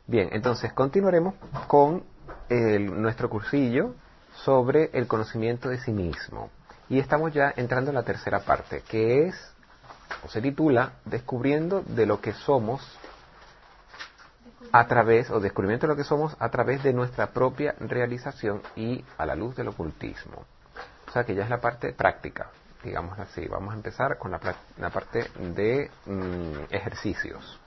Bien, entonces continuaremos con nuestro cursillo sobre el conocimiento de sí mismo. Y estamos ya entrando en la tercera parte, que es, o se titula, Descubriendo de lo que somos a través, o descubrimiento de lo que somos a través de nuestra propia realización y a la luz del ocultismo. O sea que ya es la parte práctica, digamos así. Vamos a empezar con la parte de ejercicios.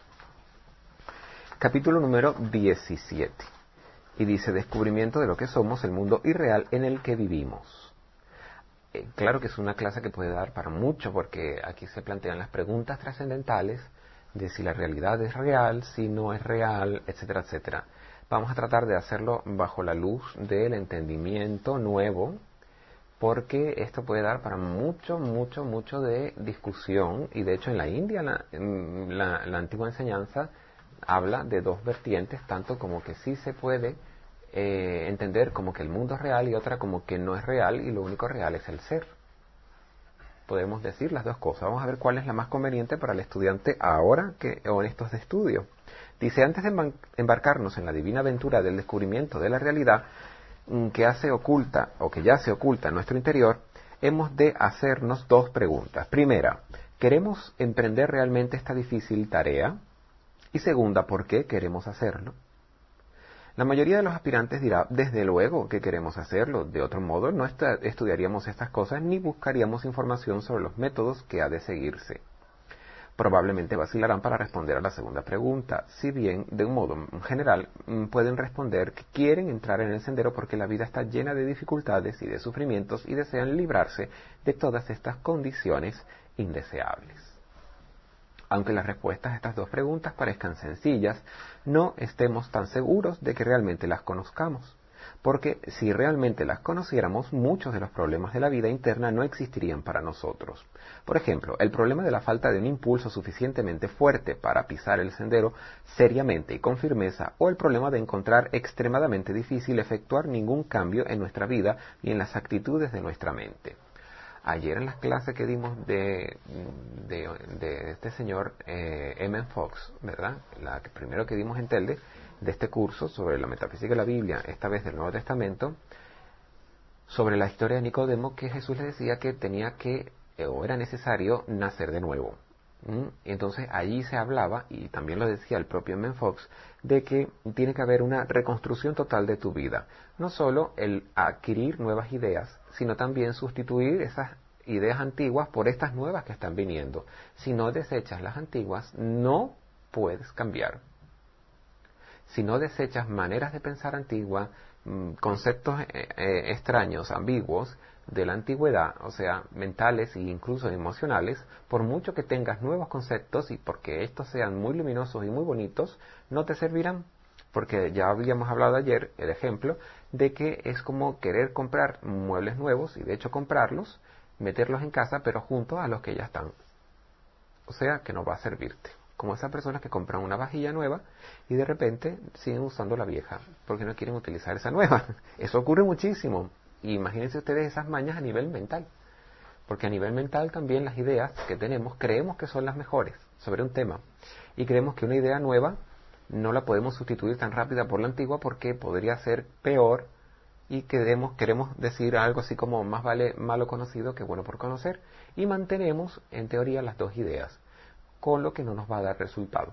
Capítulo número 17. Y dice, descubrimiento de lo que somos, el mundo irreal en el que vivimos. Claro que es una clase que puede dar para mucho, porque aquí se plantean las preguntas trascendentales de si la realidad es real, si no es real, etcétera, etcétera. Vamos a tratar de hacerlo bajo la luz del entendimiento nuevo, porque esto puede dar para mucho, mucho, mucho de discusión. Y de hecho en la India la antigua enseñanza habla de dos vertientes, tanto como que sí se puede entender como que el mundo es real y otra como que no es real y lo único real es el ser. Podemos decir las dos cosas. Vamos a ver cuál es la más conveniente para el estudiante ahora o en estos de estudio. Dice, antes de embarcarnos en la divina aventura del descubrimiento de la realidad que ya se oculta en nuestro interior, hemos de hacernos dos preguntas. Primera, ¿queremos emprender realmente esta difícil tarea? Y segunda, ¿por qué queremos hacerlo? La mayoría de los aspirantes dirá, desde luego que queremos hacerlo, de otro modo no estudiaríamos estas cosas ni buscaríamos información sobre los métodos que ha de seguirse. Probablemente vacilarán para responder a la segunda pregunta, si bien, de un modo general, pueden responder que quieren entrar en el sendero porque la vida está llena de dificultades y de sufrimientos y desean librarse de todas estas condiciones indeseables. Aunque las respuestas a estas dos preguntas parezcan sencillas, no estemos tan seguros de que realmente las conozcamos, porque si realmente las conociéramos, muchos de los problemas de la vida interna no existirían para nosotros. Por ejemplo, el problema de la falta de un impulso suficientemente fuerte para pisar el sendero seriamente y con firmeza, o el problema de encontrar extremadamente difícil efectuar ningún cambio en nuestra vida y en las actitudes de nuestra mente. Ayer en las clases que dimos de este señor M. Fox, ¿verdad? Primero que dimos en Telde, de este curso sobre la metafísica de la Biblia, esta vez del Nuevo Testamento, sobre la historia de Nicodemo, que Jesús le decía que tenía que, o era necesario, nacer de nuevo. Y entonces allí se hablaba, y también lo decía el propio M. Fox, de que tiene que haber una reconstrucción total de tu vida. No solo el adquirir nuevas ideas, sino también sustituir esas ideas antiguas por estas nuevas que están viniendo. Si no desechas las antiguas, no puedes cambiar. Si no desechas maneras de pensar antiguas, conceptos extraños, ambiguos, de la antigüedad, o sea, mentales e incluso emocionales, por mucho que tengas nuevos conceptos y porque estos sean muy luminosos y muy bonitos, no te servirán. Porque ya habíamos hablado ayer, el ejemplo, de que es como querer comprar muebles nuevos y de hecho comprarlos, meterlos en casa, pero junto a los que ya están. O sea, que no va a servirte. Como esas personas que compran una vajilla nueva y de repente siguen usando la vieja porque no quieren utilizar esa nueva. Eso ocurre muchísimo. Y imagínense ustedes esas mañas a nivel mental. Porque a nivel mental también las ideas que tenemos creemos que son las mejores sobre un tema. Y creemos que una idea nueva no la podemos sustituir tan rápida por la antigua porque podría ser peor y queremos decir algo así como más vale malo conocido que bueno por conocer. Y mantenemos en teoría las dos ideas, con lo que no nos va a dar resultado.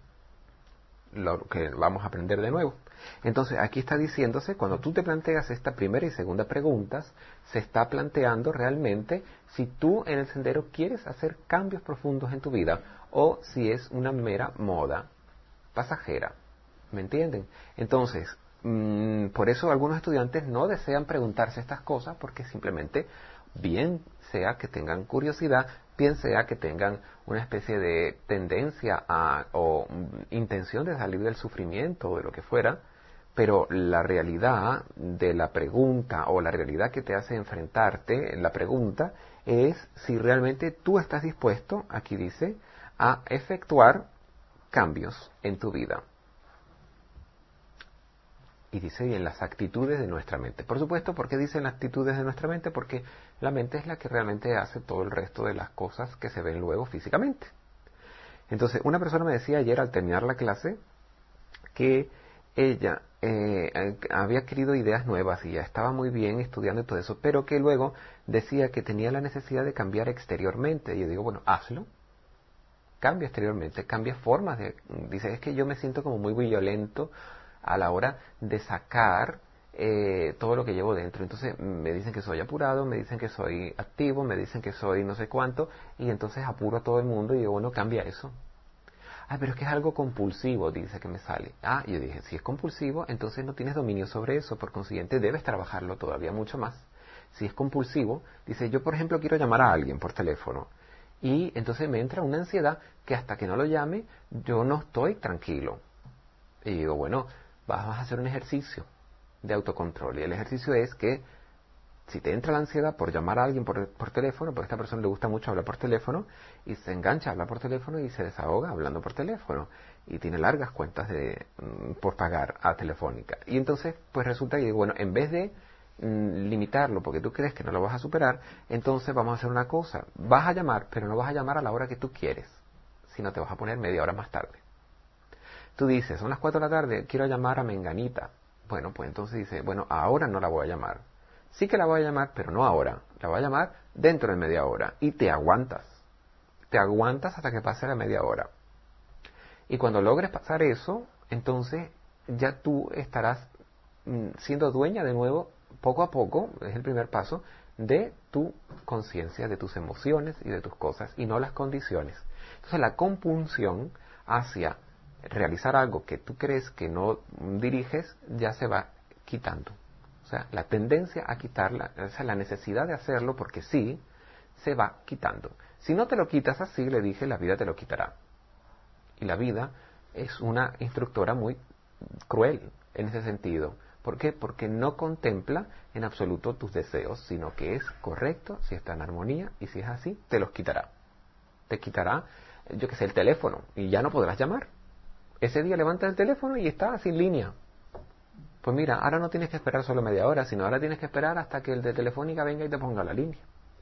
Lo que vamos a aprender de nuevo. Entonces aquí está diciéndose, cuando tú te planteas esta primera y segunda preguntas, se está planteando realmente si tú en el sendero quieres hacer cambios profundos en tu vida o si es una mera moda pasajera. ¿Me entienden? Entonces, por eso algunos estudiantes no desean preguntarse estas cosas porque simplemente, bien sea que tengan curiosidad, bien sea que tengan una especie de tendencia o intención de salir del sufrimiento o de lo que fuera, pero la realidad de la pregunta o la realidad que te hace enfrentarte, la pregunta es si realmente tú estás dispuesto, aquí dice, a efectuar cambios en tu vida. Y dice, y en las actitudes de nuestra mente. Por supuesto, ¿por qué dicen las actitudes de nuestra mente? Porque la mente es la que realmente hace todo el resto de las cosas que se ven luego físicamente. Entonces, una persona me decía ayer al terminar la clase que ella había querido ideas nuevas y ya estaba muy bien estudiando y todo eso, pero que luego decía que tenía la necesidad de cambiar exteriormente. Y yo digo, bueno, hazlo. Cambia exteriormente, cambia formas de... Dice, es que yo me siento como muy violento a la hora de sacar todo lo que llevo dentro. Entonces me dicen que soy apurado, me dicen que soy activo, me dicen que soy no sé cuánto, y entonces apuro a todo el mundo y digo, bueno, cambia eso. Ah, pero es que es algo compulsivo, dice que me sale. Ah, yo dije, si es compulsivo, entonces no tienes dominio sobre eso, por consiguiente debes trabajarlo todavía mucho más. Si es compulsivo, dice, yo por ejemplo quiero llamar a alguien por teléfono, y entonces me entra una ansiedad que hasta que no lo llame, yo no estoy tranquilo. Y digo, bueno, vas a hacer un ejercicio de autocontrol. Y el ejercicio es que si te entra la ansiedad por llamar a alguien por teléfono, porque a esta persona le gusta mucho hablar por teléfono, y se engancha a hablar por teléfono y se desahoga hablando por teléfono, y tiene largas cuentas por pagar a Telefónica. Y entonces, pues resulta que, bueno, en vez de limitarlo porque tú crees que no lo vas a superar, entonces vamos a hacer una cosa. Vas a llamar, pero no vas a llamar a la hora que tú quieres, sino te vas a poner media hora más tarde. Tú dices, son las 4 de la tarde, quiero llamar a Menganita. Bueno, pues entonces dice, bueno, ahora no la voy a llamar. Sí que la voy a llamar, pero no ahora. La voy a llamar dentro de media hora. Y te aguantas. Te aguantas hasta que pase la media hora. Y cuando logres pasar eso, entonces ya tú estarás siendo dueña de nuevo, poco a poco, es el primer paso, de tu conciencia, de tus emociones y de tus cosas, y no las condiciones. Entonces la compulsión hacia realizar algo que tú crees que no diriges, ya se va quitando. O sea, la tendencia a quitarla, o sea, la necesidad de hacerlo porque sí, se va quitando. Si no te lo quitas así, le dije, la vida te lo quitará. Y la vida es una instructora muy cruel en ese sentido. ¿Por qué? Porque no contempla en absoluto tus deseos, sino que es correcto, si está en armonía, y si es así, te los quitará. Te quitará, yo qué sé, el teléfono, y ya no podrás llamar. Ese día levantas el teléfono y está sin línea. Pues mira, ahora no tienes que esperar solo media hora, sino ahora tienes que esperar hasta que el de Telefónica venga y te ponga la línea.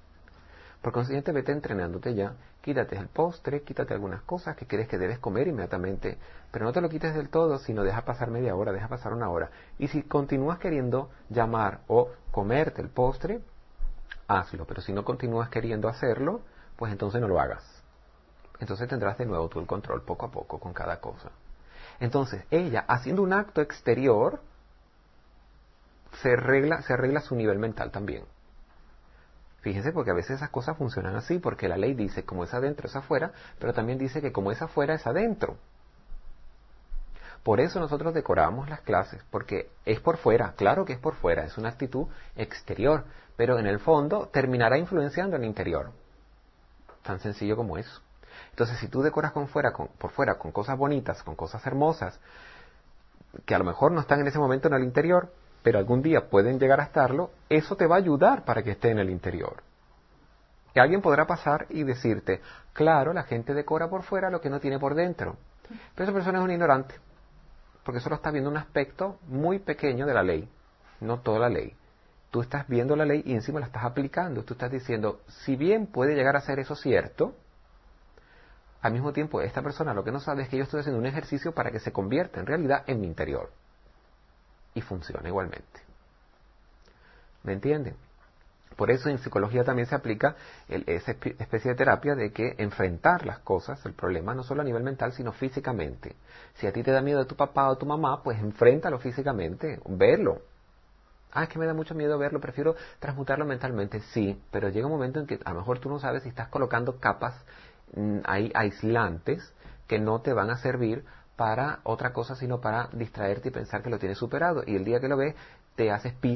Por consiguiente, vete entrenándote ya, quítate el postre, quítate algunas cosas que crees que debes comer inmediatamente, pero no te lo quites del todo, sino deja pasar media hora, deja pasar una hora. Y si continúas queriendo llamar o comerte el postre, hazlo, pero si no continúas queriendo hacerlo, pues entonces no lo hagas. Entonces tendrás de nuevo tú el control poco a poco con cada cosa. Entonces, ella, haciendo un acto exterior, se arregla su nivel mental también. Fíjense, porque a veces esas cosas funcionan así, porque la ley dice como es adentro es afuera, pero también dice que como es afuera es adentro. Por eso nosotros decoramos las clases, porque es por fuera, claro que es por fuera, es una actitud exterior, pero en el fondo terminará influenciando en el interior. Tan sencillo como eso. Entonces, si tú decoras por fuera con cosas bonitas, con cosas hermosas, que a lo mejor no están en ese momento en el interior, pero algún día pueden llegar a estarlo, eso te va a ayudar para que esté en el interior. Y alguien podrá pasar y decirte, claro, la gente decora por fuera lo que no tiene por dentro. Pero esa persona es un ignorante, porque solo está viendo un aspecto muy pequeño de la ley, no toda la ley. Tú estás viendo la ley y encima la estás aplicando. Tú estás diciendo, si bien puede llegar a ser eso cierto, al mismo tiempo esta persona lo que no sabe es que yo estoy haciendo un ejercicio para que se convierta en realidad en mi interior. Y funciona igualmente. ¿Me entienden? Por eso en psicología también se aplica esa especie de terapia de que enfrentar las cosas, el problema, no solo a nivel mental, sino físicamente. Si a ti te da miedo de tu papá o tu mamá, pues enfréntalo físicamente, verlo. Ah, es que me da mucho miedo verlo, prefiero transmutarlo mentalmente. Sí, pero llega un momento en que a lo mejor tú no sabes si estás colocando capas ahí aislantes que no te van a servir para otra cosa, sino para distraerte y pensar que lo tienes superado. Y el día que lo ves, te haces pis.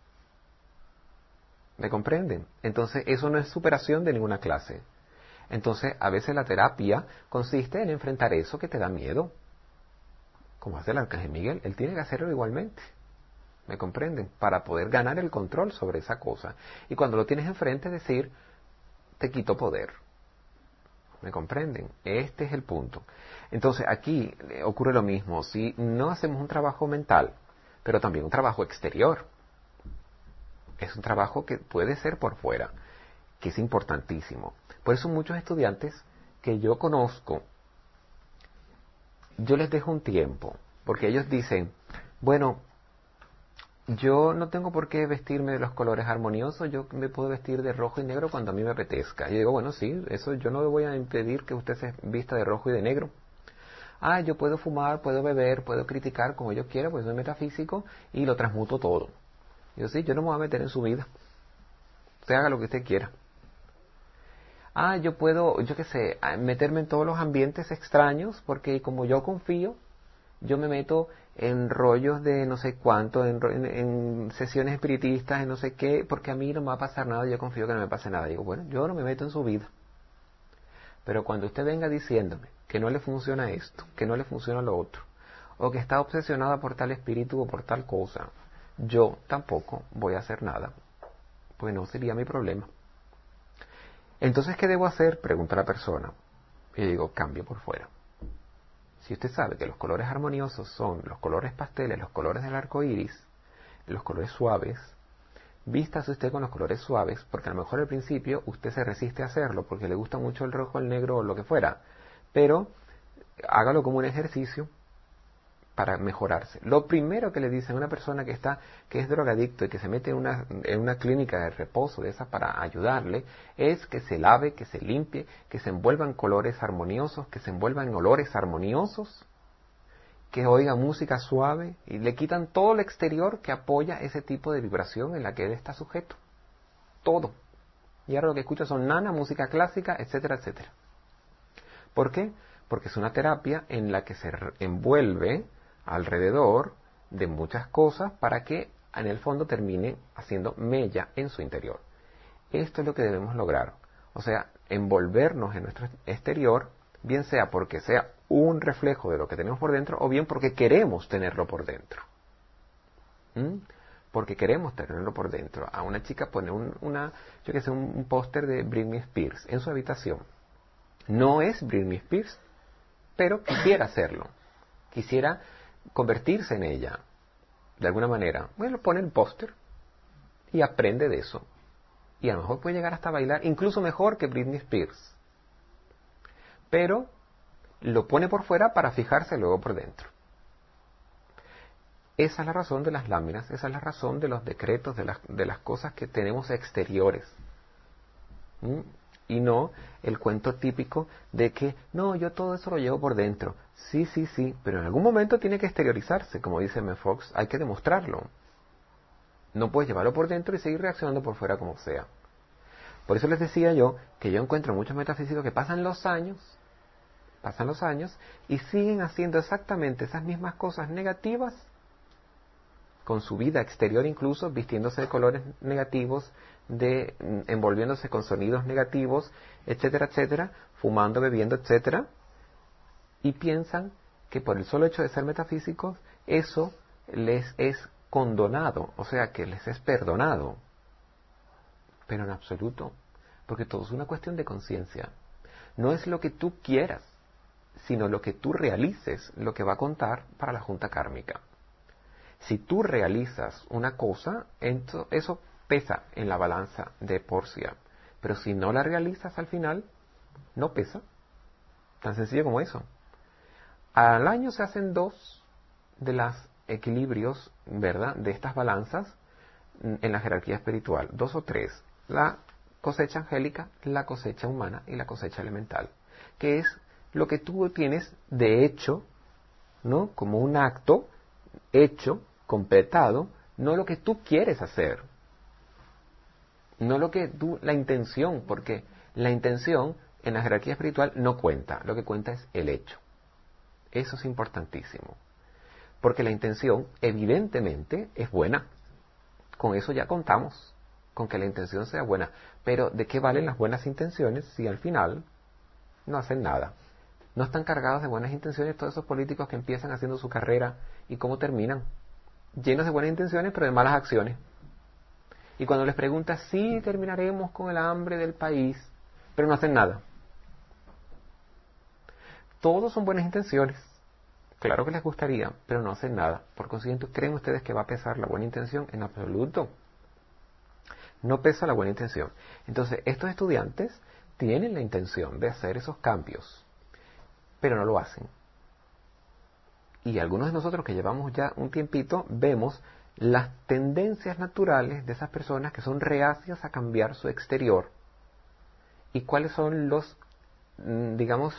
¿Me comprenden? Entonces, eso no es superación de ninguna clase. Entonces, a veces la terapia consiste en enfrentar eso que te da miedo. Como hace el Arcángel Miguel, él tiene que hacerlo igualmente. ¿Me comprenden? Para poder ganar el control sobre esa cosa. Y cuando lo tienes enfrente, decir, te quito poder. ¿Me comprenden? Este es el punto. Entonces, aquí ocurre lo mismo. Si no hacemos un trabajo mental, pero también un trabajo exterior, es un trabajo que puede ser por fuera, que es importantísimo. Por eso muchos estudiantes que yo conozco, yo les dejo un tiempo. Porque ellos dicen, bueno, yo no tengo por qué vestirme de los colores armoniosos, yo me puedo vestir de rojo y negro cuando a mí me apetezca. Y yo digo, bueno, sí, eso yo no le voy a impedir que usted se vista de rojo y de negro. Ah, yo puedo fumar, puedo beber, puedo criticar como yo quiera, pues soy metafísico y lo transmuto todo. Yo sí, yo no me voy a meter en su vida. Usted haga lo que usted quiera. Ah, yo puedo, yo qué sé, meterme en todos los ambientes extraños porque como yo confío, yo me meto en rollos de no sé cuánto, en sesiones espiritistas, en no sé qué, porque a mí no me va a pasar nada, yo confío que no me pase nada. Digo, bueno, yo no me meto en su vida. Pero cuando usted venga diciéndome que no le funciona esto, que no le funciona lo otro, o que está obsesionada por tal espíritu o por tal cosa, yo tampoco voy a hacer nada, pues no sería mi problema. Entonces, ¿qué debo hacer? Pregunta la persona. Y yo digo, cambio por fuera. Si usted sabe que los colores armoniosos son los colores pasteles, los colores del arco iris, los colores suaves, vístase usted con los colores suaves, porque a lo mejor al principio usted se resiste a hacerlo, porque le gusta mucho el rojo, el negro o lo que fuera, pero hágalo como un ejercicio para mejorarse. Lo primero que le dicen a una persona que es drogadicto y que se mete en una clínica de reposo de esas para ayudarle, es que se lave, que se limpie, que se envuelva en colores armoniosos, que se envuelva en olores armoniosos, que oiga música suave, y le quitan todo lo exterior que apoya ese tipo de vibración en la que él está sujeto. Todo. Y ahora lo que escucha son nana, música clásica, etcétera, etcétera. ¿Por qué? Porque es una terapia en la que se envuelve alrededor de muchas cosas para que en el fondo termine haciendo mella en su interior. Esto es lo que debemos lograr. O sea, envolvernos en nuestro exterior, bien sea porque sea un reflejo de lo que tenemos por dentro, o bien porque queremos tenerlo por dentro. Porque queremos tenerlo por dentro. A una chica pone un póster de Britney Spears en su habitación. No es Britney Spears, pero quisiera hacerlo. Quisiera convertirse en ella, de alguna manera. Bueno, pone el póster y aprende de eso. Y a lo mejor puede llegar hasta bailar, incluso mejor que Britney Spears. Pero lo pone por fuera para fijarse luego por dentro. Esa es la razón de las láminas, esa es la razón de los decretos, de las cosas que tenemos exteriores. Y no el cuento típico de que, no, yo todo eso lo llevo por dentro. Sí, sí, sí, pero en algún momento tiene que exteriorizarse, como dice M. Fox, hay que demostrarlo. No puedes llevarlo por dentro y seguir reaccionando por fuera como sea. Por eso les decía yo que yo encuentro muchos metafísicos que pasan los años y siguen haciendo exactamente esas mismas cosas negativas con su vida exterior, incluso vistiéndose de colores negativos, envolviéndose con sonidos negativos, etcétera, etcétera, fumando, bebiendo, etcétera, y piensan que por el solo hecho de ser metafísicos, eso les es condonado, o sea, que les es perdonado. Pero en absoluto, porque todo es una cuestión de conciencia. No es lo que tú quieras, sino lo que tú realices, lo que va a contar para la junta kármica. Si tú realizas una cosa, eso pesa en la balanza de Porcia. Pero si no la realizas al final, no pesa. Tan sencillo como eso. Al año se hacen 2 de los equilibrios, ¿verdad?, de estas balanzas en la jerarquía espiritual. 2 o 3. La cosecha angélica, la cosecha humana y la cosecha elemental. Que es lo que tú tienes de hecho, ¿no?, como un acto hecho, completado, no lo que tú quieres hacer, no lo que la intención, porque la intención en la jerarquía espiritual no cuenta, lo que cuenta es el hecho. Eso es importantísimo, porque la intención evidentemente es buena, con eso ya contamos, con que la intención sea buena, pero ¿de qué valen las buenas intenciones si al final no hacen nada? No están cargados de buenas intenciones todos esos políticos que empiezan haciendo su carrera y cómo terminan, llenos de buenas intenciones pero de malas acciones. Y cuando les preguntas, sí, terminaremos con el hambre del país, pero no hacen nada. Todos son buenas intenciones. Claro que les gustaría, pero no hacen nada. Por consiguiente, ¿creen ustedes que va a pesar la buena intención? En absoluto. No pesa la buena intención. Entonces, estos estudiantes tienen la intención de hacer esos cambios, pero no lo hacen. y algunos de nosotros que llevamos ya un tiempito, vemos las tendencias naturales de esas personas que son reacias a cambiar su exterior y cuáles son digamos,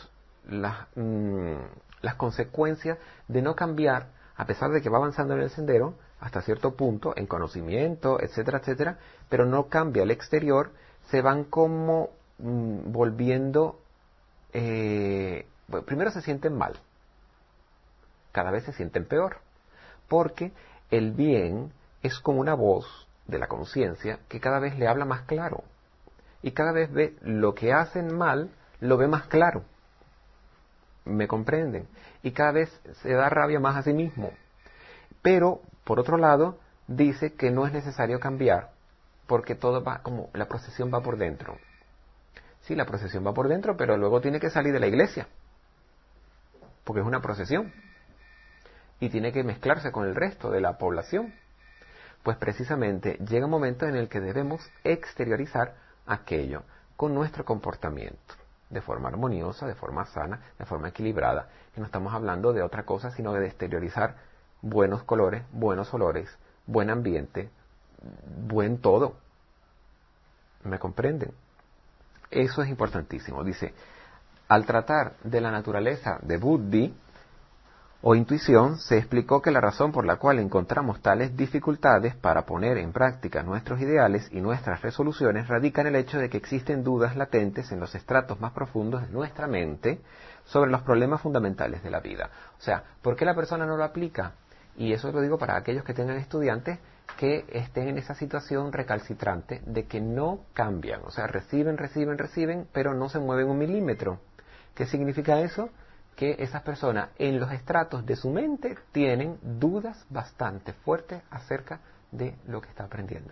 las consecuencias de no cambiar, a pesar de que va avanzando en el sendero, hasta cierto punto, en conocimiento, etcétera, etcétera, pero no cambia el exterior, se van como volviendo, primero se sienten mal, cada vez se sienten peor, porque el bien es como una voz de la conciencia que cada vez le habla más claro, y cada vez ve lo que hacen mal, lo ve más claro. ¿Me comprenden? Y cada vez se da rabia más a sí mismo. Pero, por otro lado, dice que no es necesario cambiar, porque todo va como, la procesión va por dentro. Sí, la procesión va por dentro, pero luego tiene que salir de la iglesia, porque es una procesión, y tiene que mezclarse con el resto de la población. Pues precisamente llega un momento en el que debemos exteriorizar aquello con nuestro comportamiento, de forma armoniosa, de forma sana, de forma equilibrada. Que no estamos hablando de otra cosa, sino de exteriorizar buenos colores, buenos olores, buen ambiente, buen todo. ¿Me comprenden? Eso es importantísimo. Dice, al tratar de la naturaleza de Buddhi o intuición, se explicó que la razón por la cual encontramos tales dificultades para poner en práctica nuestros ideales y nuestras resoluciones radica en el hecho de que existen dudas latentes en los estratos más profundos de nuestra mente sobre los problemas fundamentales de la vida. O sea, ¿por qué la persona no lo aplica? Y eso lo digo para aquellos que tengan estudiantes que estén en esa situación recalcitrante de que no cambian. O sea, reciben, pero no se mueven un milímetro. ¿Qué significa eso? Que esas personas en los estratos de su mente tienen dudas bastante fuertes acerca de lo que está aprendiendo.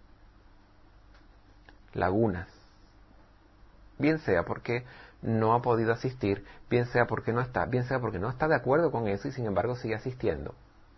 Lagunas. Bien sea porque no ha podido asistir, bien sea porque no está, bien sea porque no está de acuerdo con eso y sin embargo sigue asistiendo.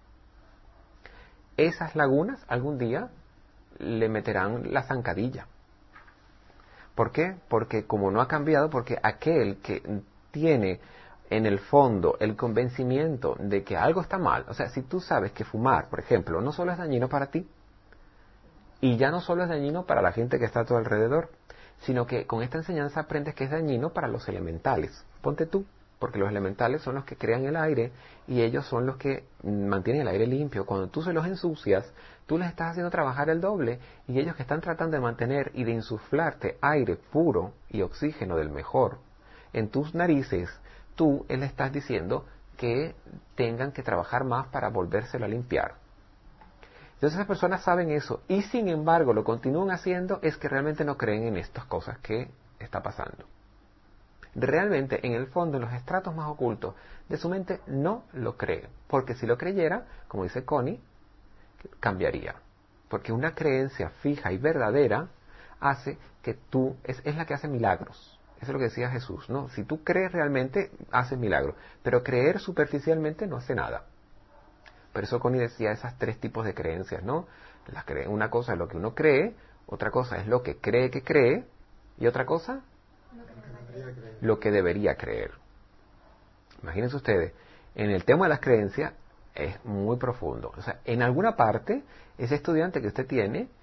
Esas lagunas algún día le meterán la zancadilla. ¿Por qué? Porque como no ha cambiado, porque aquel que tiene en el fondo el convencimiento de que algo está mal, o sea, si tú sabes que fumar, por ejemplo, no solo es dañino para ti, y ya no solo es dañino para la gente que está a tu alrededor, sino que con esta enseñanza aprendes que es dañino para los elementales. Ponte tú, porque los elementales son los que crean el aire y ellos son los que mantienen el aire limpio. Cuando tú se los ensucias, tú les estás haciendo trabajar el doble y ellos que están tratando de mantener y de insuflarte aire puro y oxígeno del mejor en tus narices, tú les estás diciendo que tengan que trabajar más para volvérselo a limpiar. Entonces esas personas saben eso y sin embargo lo continúan haciendo, es que realmente no creen en estas cosas que está pasando. Realmente en el fondo, en los estratos más ocultos de su mente no lo cree, porque si lo creyera, como dice Connie, cambiaría. Porque una creencia fija y verdadera hace que tú, es la que hace milagros. Eso es lo que decía Jesús, ¿no? Si tú crees realmente, haces milagros, pero creer superficialmente no hace nada. Por eso Connie decía esas tres tipos de creencias, ¿no? Una cosa es lo que uno cree, otra cosa es lo que cree, y otra cosa, lo que debería creer. Imagínense ustedes, en el tema de las creencias es muy profundo. O sea, en alguna parte, ese estudiante que usted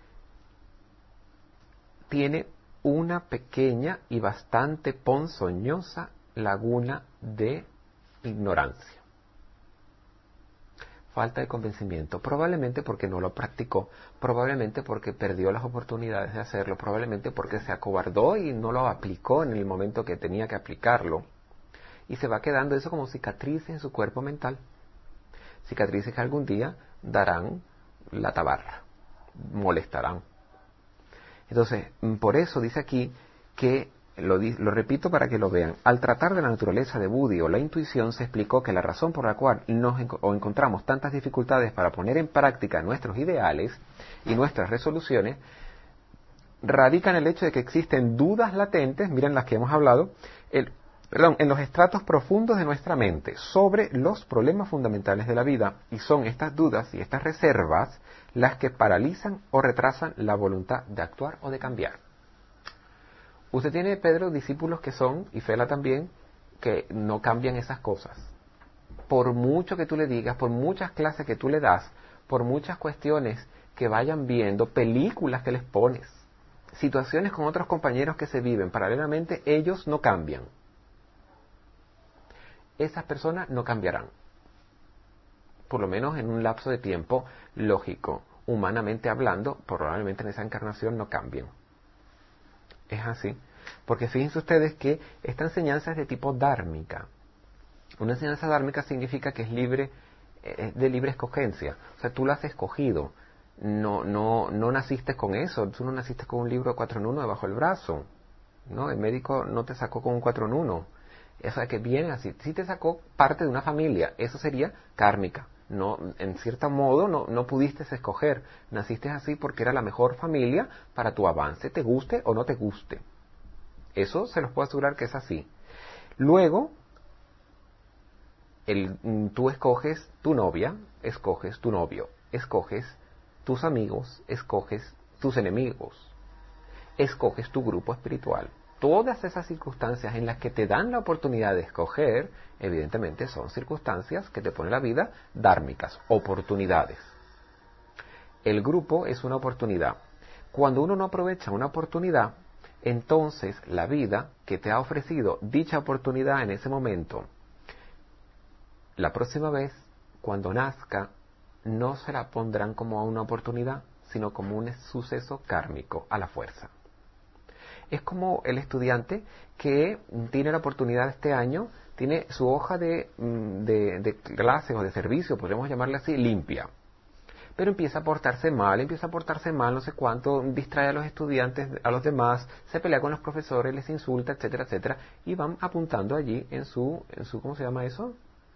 tiene una pequeña y bastante ponzoñosa laguna de ignorancia. Falta de convencimiento, probablemente porque no lo practicó, probablemente porque perdió las oportunidades de hacerlo, probablemente porque se acobardó y no lo aplicó en el momento que tenía que aplicarlo. Y se va quedando eso como cicatrices en su cuerpo mental. Cicatrices que algún día darán la tabarra, molestarán. Entonces, por eso dice aquí que, lo repito para que lo vean, al tratar de la naturaleza de Buddhi o la intuición se explicó que la razón por la cual encontramos tantas dificultades para poner en práctica nuestros ideales y nuestras resoluciones radica en el hecho de que existen dudas latentes, miren las que hemos hablado, en los estratos profundos de nuestra mente sobre los problemas fundamentales de la vida, y son estas dudas y estas reservas las que paralizan o retrasan la voluntad de actuar o de cambiar. Usted tiene, Pedro, discípulos que son, y Fela también, que no cambian esas cosas. por mucho que tú le digas, por muchas clases que tú le das, por muchas cuestiones que vayan viendo, películas que les pones, situaciones con otros compañeros que se viven paralelamente, ellos no cambian. Esas personas no cambiarán. Por lo menos en un lapso de tiempo lógico, humanamente hablando, probablemente en esa encarnación no cambien. Es así. Porque fíjense ustedes que esta enseñanza es de tipo dármica. Una enseñanza dármica significa que es libre, de libre escogencia. O sea, tú lo has escogido. No naciste con eso. Tú no naciste con un libro 4 en 1 debajo del brazo. ¿No? El médico no te sacó con un 4 en 1. O sea, que viene así. Sí te sacó parte de una familia. Eso sería kármica. No, en cierto modo no pudiste escoger. Naciste así porque era la mejor familia para tu avance, te guste o no te guste. Eso se los puedo asegurar que es así. Luego, tú escoges tu novia, escoges tu novio, escoges tus amigos, escoges tus enemigos, escoges tu grupo espiritual. Todas esas circunstancias en las que te dan la oportunidad de escoger, evidentemente son circunstancias que te ponen la vida dármicas, oportunidades. El grupo es una oportunidad. Cuando uno no aprovecha una oportunidad, entonces la vida que te ha ofrecido dicha oportunidad en ese momento, la próxima vez, cuando nazca, no se la pondrán como una oportunidad, sino como un suceso kármico a la fuerza. Es como el estudiante que tiene la oportunidad este año, tiene su hoja de clases o de servicio, podríamos llamarle así, limpia. Pero empieza a portarse mal, no sé cuánto, distrae a los estudiantes, a los demás, se pelea con los profesores, les insulta, etcétera, etcétera, y van apuntando allí en su ¿cómo se llama eso?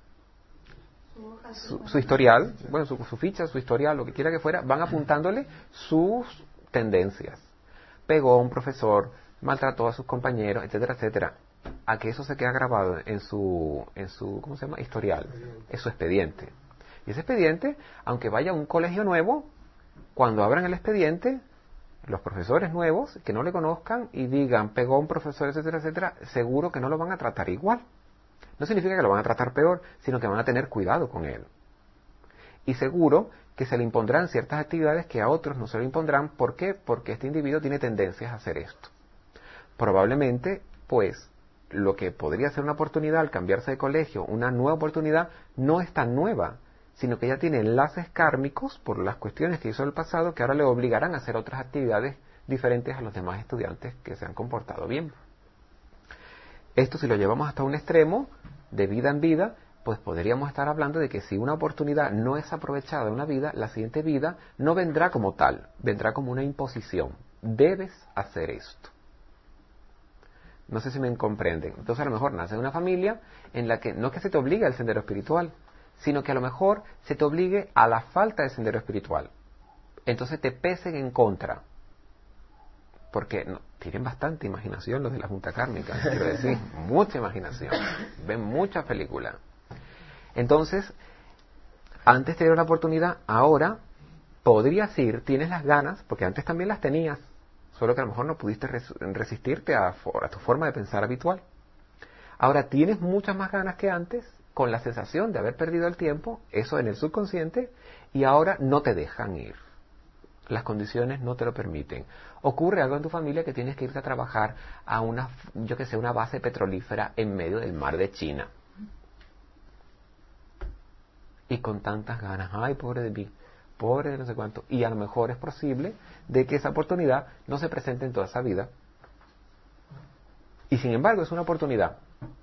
Su historial, bueno, su ficha, su historial, lo que quiera que fuera, van apuntándole sus tendencias. Pegó a un profesor, maltrató a sus compañeros, etcétera, etcétera. A que eso se queda grabado en su ¿cómo se llama? Historial, en su expediente. Y ese expediente, aunque vaya a un colegio nuevo, cuando abran el expediente, los profesores nuevos que no le conozcan y digan, pegó a un profesor, etcétera, etcétera, seguro que no lo van a tratar igual. No significa que lo van a tratar peor, sino que van a tener cuidado con él. Y seguro que se le impondrán ciertas actividades que a otros no se le impondrán. ¿Por qué? Porque este individuo tiene tendencias a hacer esto. Probablemente, pues, lo que podría ser una oportunidad al cambiarse de colegio, una nueva oportunidad, no es tan nueva, sino que ya tiene enlaces kármicos por las cuestiones que hizo en el pasado que ahora le obligarán a hacer otras actividades diferentes a los demás estudiantes que se han comportado bien. Esto, si lo llevamos hasta un extremo, de vida en vida, pues podríamos estar hablando de que si una oportunidad no es aprovechada en una vida, la siguiente vida no vendrá como tal, vendrá como una imposición. Debes hacer esto. No sé si me comprenden. Entonces a lo mejor nace una familia en la que no es que se te obligue al sendero espiritual, sino que a lo mejor se te obligue a la falta de sendero espiritual. Entonces te pesen en contra. Porque tienen bastante imaginación los de la Junta Kármica, quiero decir, mucha imaginación. Ven muchas películas. Entonces, antes tener una oportunidad, ahora podrías ir, tienes las ganas, porque antes también las tenías, solo que a lo mejor no pudiste resistirte a tu forma de pensar habitual. Ahora tienes muchas más ganas que antes, con la sensación de haber perdido el tiempo, eso en el subconsciente, y ahora no te dejan ir. Las condiciones no te lo permiten. Ocurre algo en tu familia que tienes que irte a trabajar a una base petrolífera en medio del mar de China. Y con tantas ganas, ay, pobre de mí, pobre de no sé cuánto. Y a lo mejor es posible de que esa oportunidad no se presente en toda esa vida. Y sin embargo es una oportunidad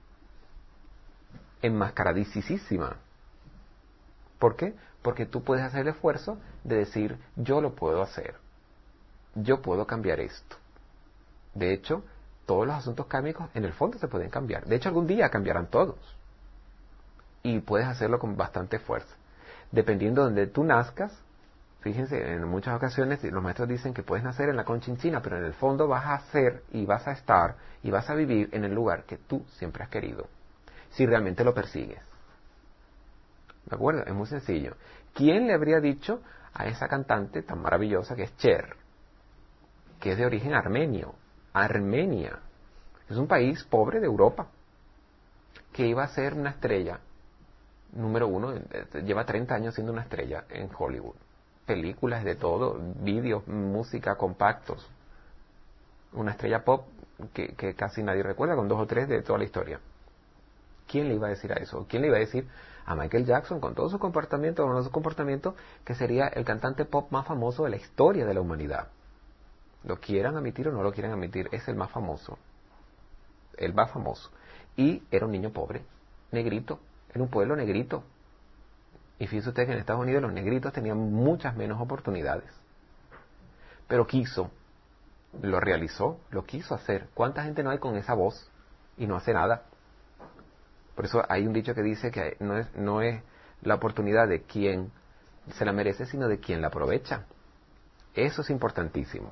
enmascaradísima. ¿Por qué? Porque tú puedes hacer el esfuerzo de decir, yo lo puedo hacer. Yo puedo cambiar esto. De hecho, todos los asuntos kármicos en el fondo se pueden cambiar. De hecho, algún día cambiarán todos. Y puedes hacerlo con bastante fuerza. Dependiendo de donde tú nazcas, fíjense, en muchas ocasiones los maestros dicen que puedes nacer en la Conchinchina, pero en el fondo vas a ser y vas a estar y vas a vivir en el lugar que tú siempre has querido. Si realmente lo persigues. ¿De acuerdo? Es muy sencillo. ¿Quién le habría dicho a esa cantante tan maravillosa que es Cher, que es de origen armenio? Armenia es un país pobre de Europa, que iba a ser una estrella número uno, lleva 30 años siendo una estrella en Hollywood. Películas de todo, vídeos, música, compactos. Una estrella pop que casi nadie recuerda, con 2 o 3 de toda la historia. ¿Quién le iba a decir a eso? ¿Quién le iba a decir a Michael Jackson, con todo su comportamiento, que sería el cantante pop más famoso de la historia de la humanidad? Lo quieran admitir o no lo quieran admitir, es el más famoso. El más famoso. Y era un niño pobre, negrito, en un pueblo negrito. Y fíjese usted que en Estados Unidos los negritos tenían muchas menos oportunidades. Pero quiso, lo realizó, lo quiso hacer. ¿Cuánta gente no hay con esa voz y no hace nada? Por eso hay un dicho que dice que no es la oportunidad de quien se la merece, sino de quien la aprovecha. Eso es importantísimo.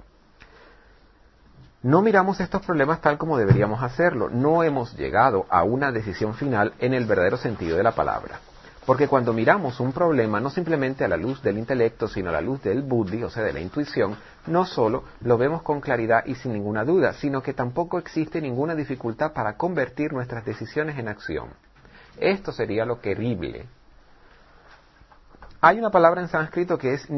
No miramos estos problemas tal como deberíamos hacerlo. No hemos llegado a una decisión final en el verdadero sentido de la palabra. Porque cuando miramos un problema, no simplemente a la luz del intelecto, sino a la luz del buddhi, o sea, de la intuición, no solo lo vemos con claridad y sin ninguna duda, sino que tampoco existe ninguna dificultad para convertir nuestras decisiones en acción. Esto sería lo querible. Hay una palabra en sánscrito que es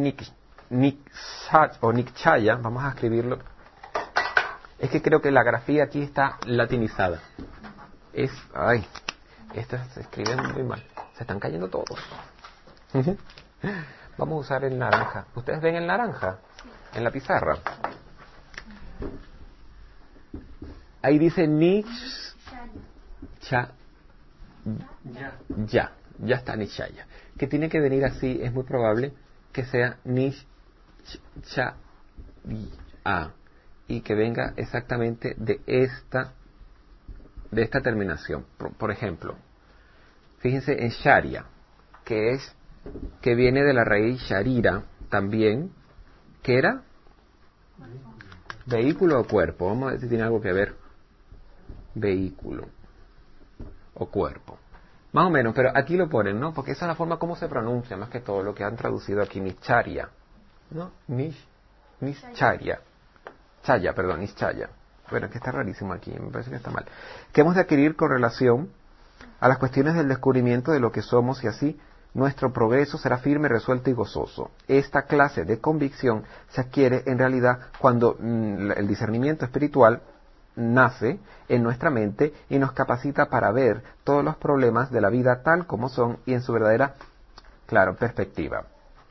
nikchaya, vamos a escribirlo. Es que creo que la grafía aquí está latinizada. Esto se escribe muy mal. Se están cayendo todos. Vamos a usar el naranja. ¿Ustedes ven el naranja? En la pizarra. Ahí dice ya está Nishaya. Que tiene que venir así, es muy probable que sea Nishaya. Y que venga exactamente de esta terminación. Por ejemplo, fíjense en Sharia, que viene de la raíz Sharira también, que era vehículo o cuerpo. Vamos a ver si tiene algo que ver. Vehículo o cuerpo. Más o menos, pero aquí lo ponen, ¿no? Porque esa es la forma como se pronuncia, más que todo lo que han traducido aquí, Nisharia. ¿No? Nisharia. Nischaya. Bueno, es que está rarísimo aquí, me parece que está mal. Que hemos de adquirir con relación a las cuestiones del descubrimiento de lo que somos y así nuestro progreso será firme, resuelto y gozoso. Esta clase de convicción se adquiere en realidad cuando el discernimiento espiritual nace en nuestra mente y nos capacita para ver todos los problemas de la vida tal como son y en su verdadera, perspectiva.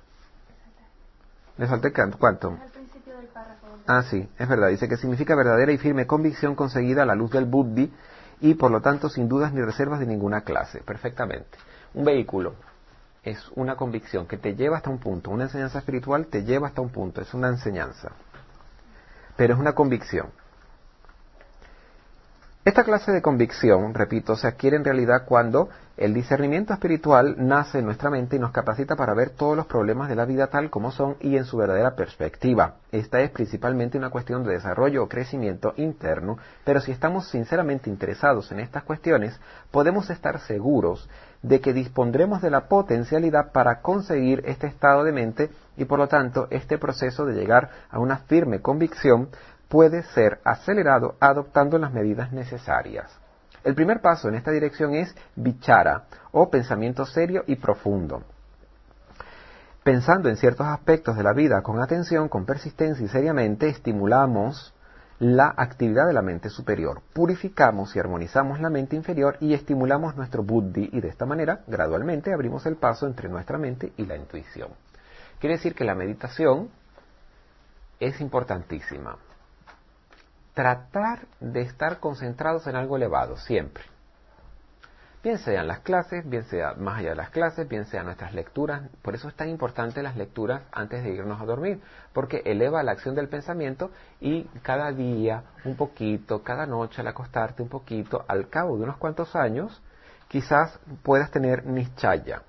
¿Le salté cuánto? Sí, es verdad. Dice que significa verdadera y firme convicción conseguida a la luz del buddhi y por lo tanto sin dudas ni reservas de ninguna clase. Perfectamente. Un vehículo es una convicción que te lleva hasta un punto. Una enseñanza espiritual te lleva hasta un punto. Es una enseñanza. Pero es una convicción. Esta clase de convicción, repito, se adquiere en realidad cuando el discernimiento espiritual nace en nuestra mente y nos capacita para ver todos los problemas de la vida tal como son y en su verdadera perspectiva. Esta es principalmente una cuestión de desarrollo o crecimiento interno, pero si estamos sinceramente interesados en estas cuestiones, podemos estar seguros de que dispondremos de la potencialidad para conseguir este estado de mente y por lo tanto este proceso de llegar a una firme convicción puede ser acelerado adoptando las medidas necesarias. El primer paso en esta dirección es vichara, o pensamiento serio y profundo. Pensando en ciertos aspectos de la vida con atención, con persistencia y seriamente, estimulamos la actividad de la mente superior, purificamos y armonizamos la mente inferior y estimulamos nuestro buddhi y de esta manera, gradualmente, abrimos el paso entre nuestra mente y la intuición. Quiere decir que la meditación es importantísima. Tratar de estar concentrados en algo elevado, siempre. Bien sean las clases, bien sea más allá de las clases, bien sean nuestras lecturas. Por eso es tan importante las lecturas antes de irnos a dormir, porque eleva la acción del pensamiento y cada día un poquito, cada noche al acostarte un poquito, al cabo de unos cuantos años, quizás puedas tener nischaya,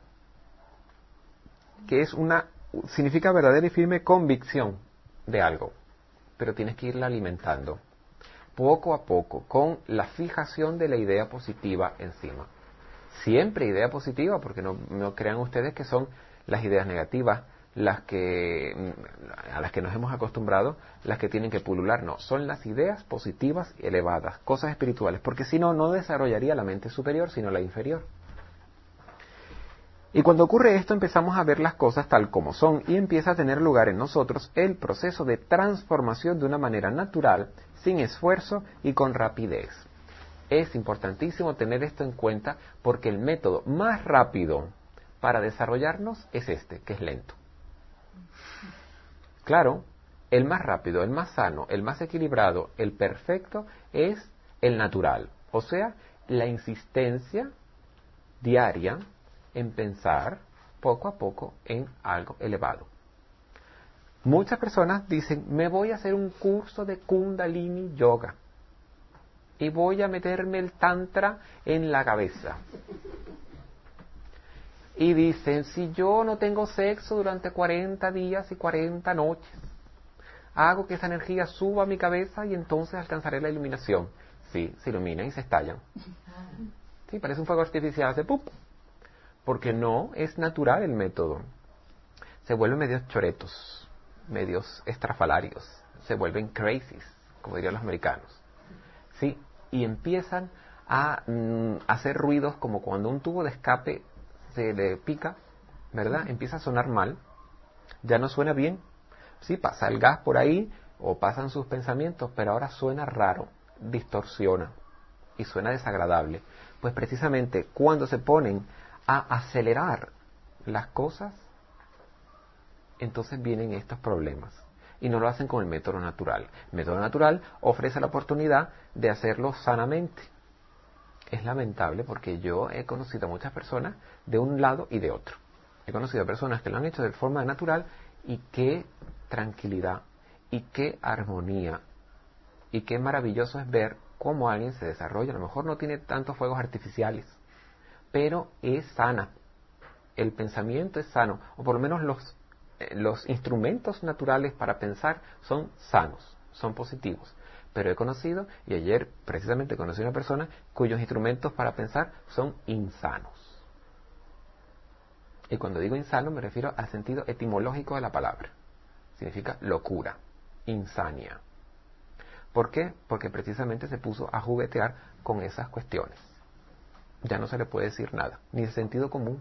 que significa verdadera y firme convicción de algo, pero tienes que irla alimentando poco a poco, con la fijación de la idea positiva encima. Siempre idea positiva, porque no crean ustedes que son las ideas negativas a las que nos hemos acostumbrado, las que tienen que pulular. No, son las ideas positivas y elevadas, cosas espirituales, porque si no, no desarrollaría la mente superior, sino la inferior. Y cuando ocurre esto empezamos a ver las cosas tal como son y empieza a tener lugar en nosotros el proceso de transformación de una manera natural, sin esfuerzo y con rapidez. Es importantísimo tener esto en cuenta porque el método más rápido para desarrollarnos es este, que es lento. Claro, el más rápido, el más sano, el más equilibrado, el perfecto es el natural. O sea, la insistencia diaria en pensar poco a poco en algo elevado. Muchas personas dicen, me voy a hacer un curso de Kundalini Yoga y voy a meterme el Tantra en la cabeza. Y dicen, si yo no tengo sexo durante 40 días y 40 noches, hago que esa energía suba a mi cabeza y entonces alcanzaré la iluminación. Sí, se iluminan y se estallan. Sí, parece un fuego artificial, hace ¡pup! Porque no es natural el método. Se vuelven medios choretos, medios estrafalarios, se vuelven crazies, como dirían los americanos. Sí, y empiezan a hacer ruidos como cuando un tubo de escape se le pica, ¿verdad? Empieza a sonar mal, ya no suena bien. Sí, pasa el gas por ahí o pasan sus pensamientos, pero ahora suena raro, distorsiona y suena desagradable. Pues precisamente cuando se ponen a acelerar las cosas, entonces vienen estos problemas. Y no lo hacen con el método natural. El método natural ofrece la oportunidad de hacerlo sanamente. Es lamentable porque yo he conocido a muchas personas de un lado y de otro. He conocido a personas que lo han hecho de forma natural y qué tranquilidad y qué armonía y qué maravilloso es ver cómo alguien se desarrolla. A lo mejor no tiene tantos fuegos artificiales, pero es sana. El pensamiento es sano, o por lo menos los instrumentos naturales para pensar son sanos, son positivos. Pero he conocido, y ayer precisamente conocí a una persona cuyos instrumentos para pensar son insanos. Y cuando digo insano me refiero al sentido etimológico de la palabra. Significa locura, insania. ¿Por qué? Porque precisamente se puso a juguetear con esas cuestiones. Ya no se le puede decir nada, ni el sentido común.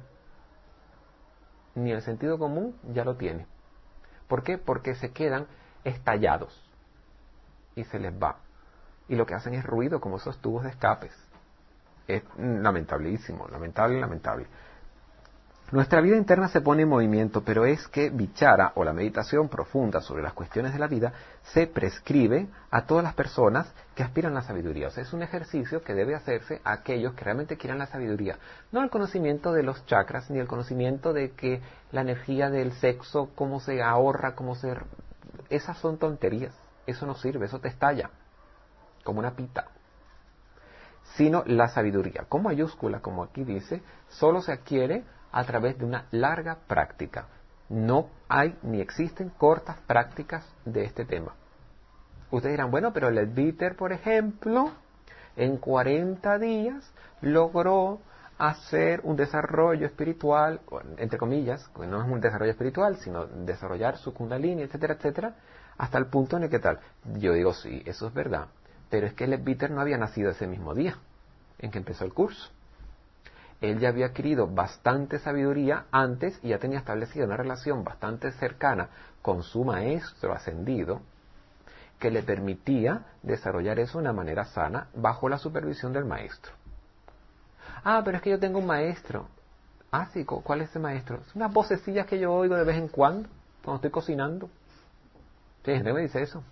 Ni el sentido común ya lo tiene. ¿Por qué? Porque se quedan estallados y se les va. Y lo que hacen es ruido como esos tubos de escapes. Es lamentabilísimo, lamentable. Nuestra vida interna se pone en movimiento, pero es que Vichara, o la meditación profunda sobre las cuestiones de la vida, se prescribe a todas las personas que aspiran a la sabiduría. O sea, es un ejercicio que debe hacerse a aquellos que realmente quieran la sabiduría. No el conocimiento de los chakras, ni el conocimiento de que la energía del sexo, cómo se ahorra, esas son tonterías. Eso no sirve, eso te estalla, como una pita. Sino la sabiduría, con mayúscula, como aquí dice, solo se adquiere a través de una larga práctica. No hay ni existen cortas prácticas de este tema. Ustedes dirán, bueno, pero el Bitter, por ejemplo, en 40 días logró hacer un desarrollo espiritual, entre comillas, que no es un desarrollo espiritual, sino desarrollar su Kundalini, etcétera, etcétera, hasta el punto en el que tal. Yo digo, sí, eso es verdad, pero es que el Bitter no había nacido ese mismo día en que empezó el curso. Él ya había adquirido bastante sabiduría antes y ya tenía establecida una relación bastante cercana con su maestro ascendido que le permitía desarrollar eso de una manera sana bajo la supervisión del maestro. Ah, pero es que yo tengo un maestro. Ah, sí, ¿cuál es ese maestro? Es unas vocecillas que yo oigo de vez en cuando estoy cocinando. Sí, hay gente que me dice eso.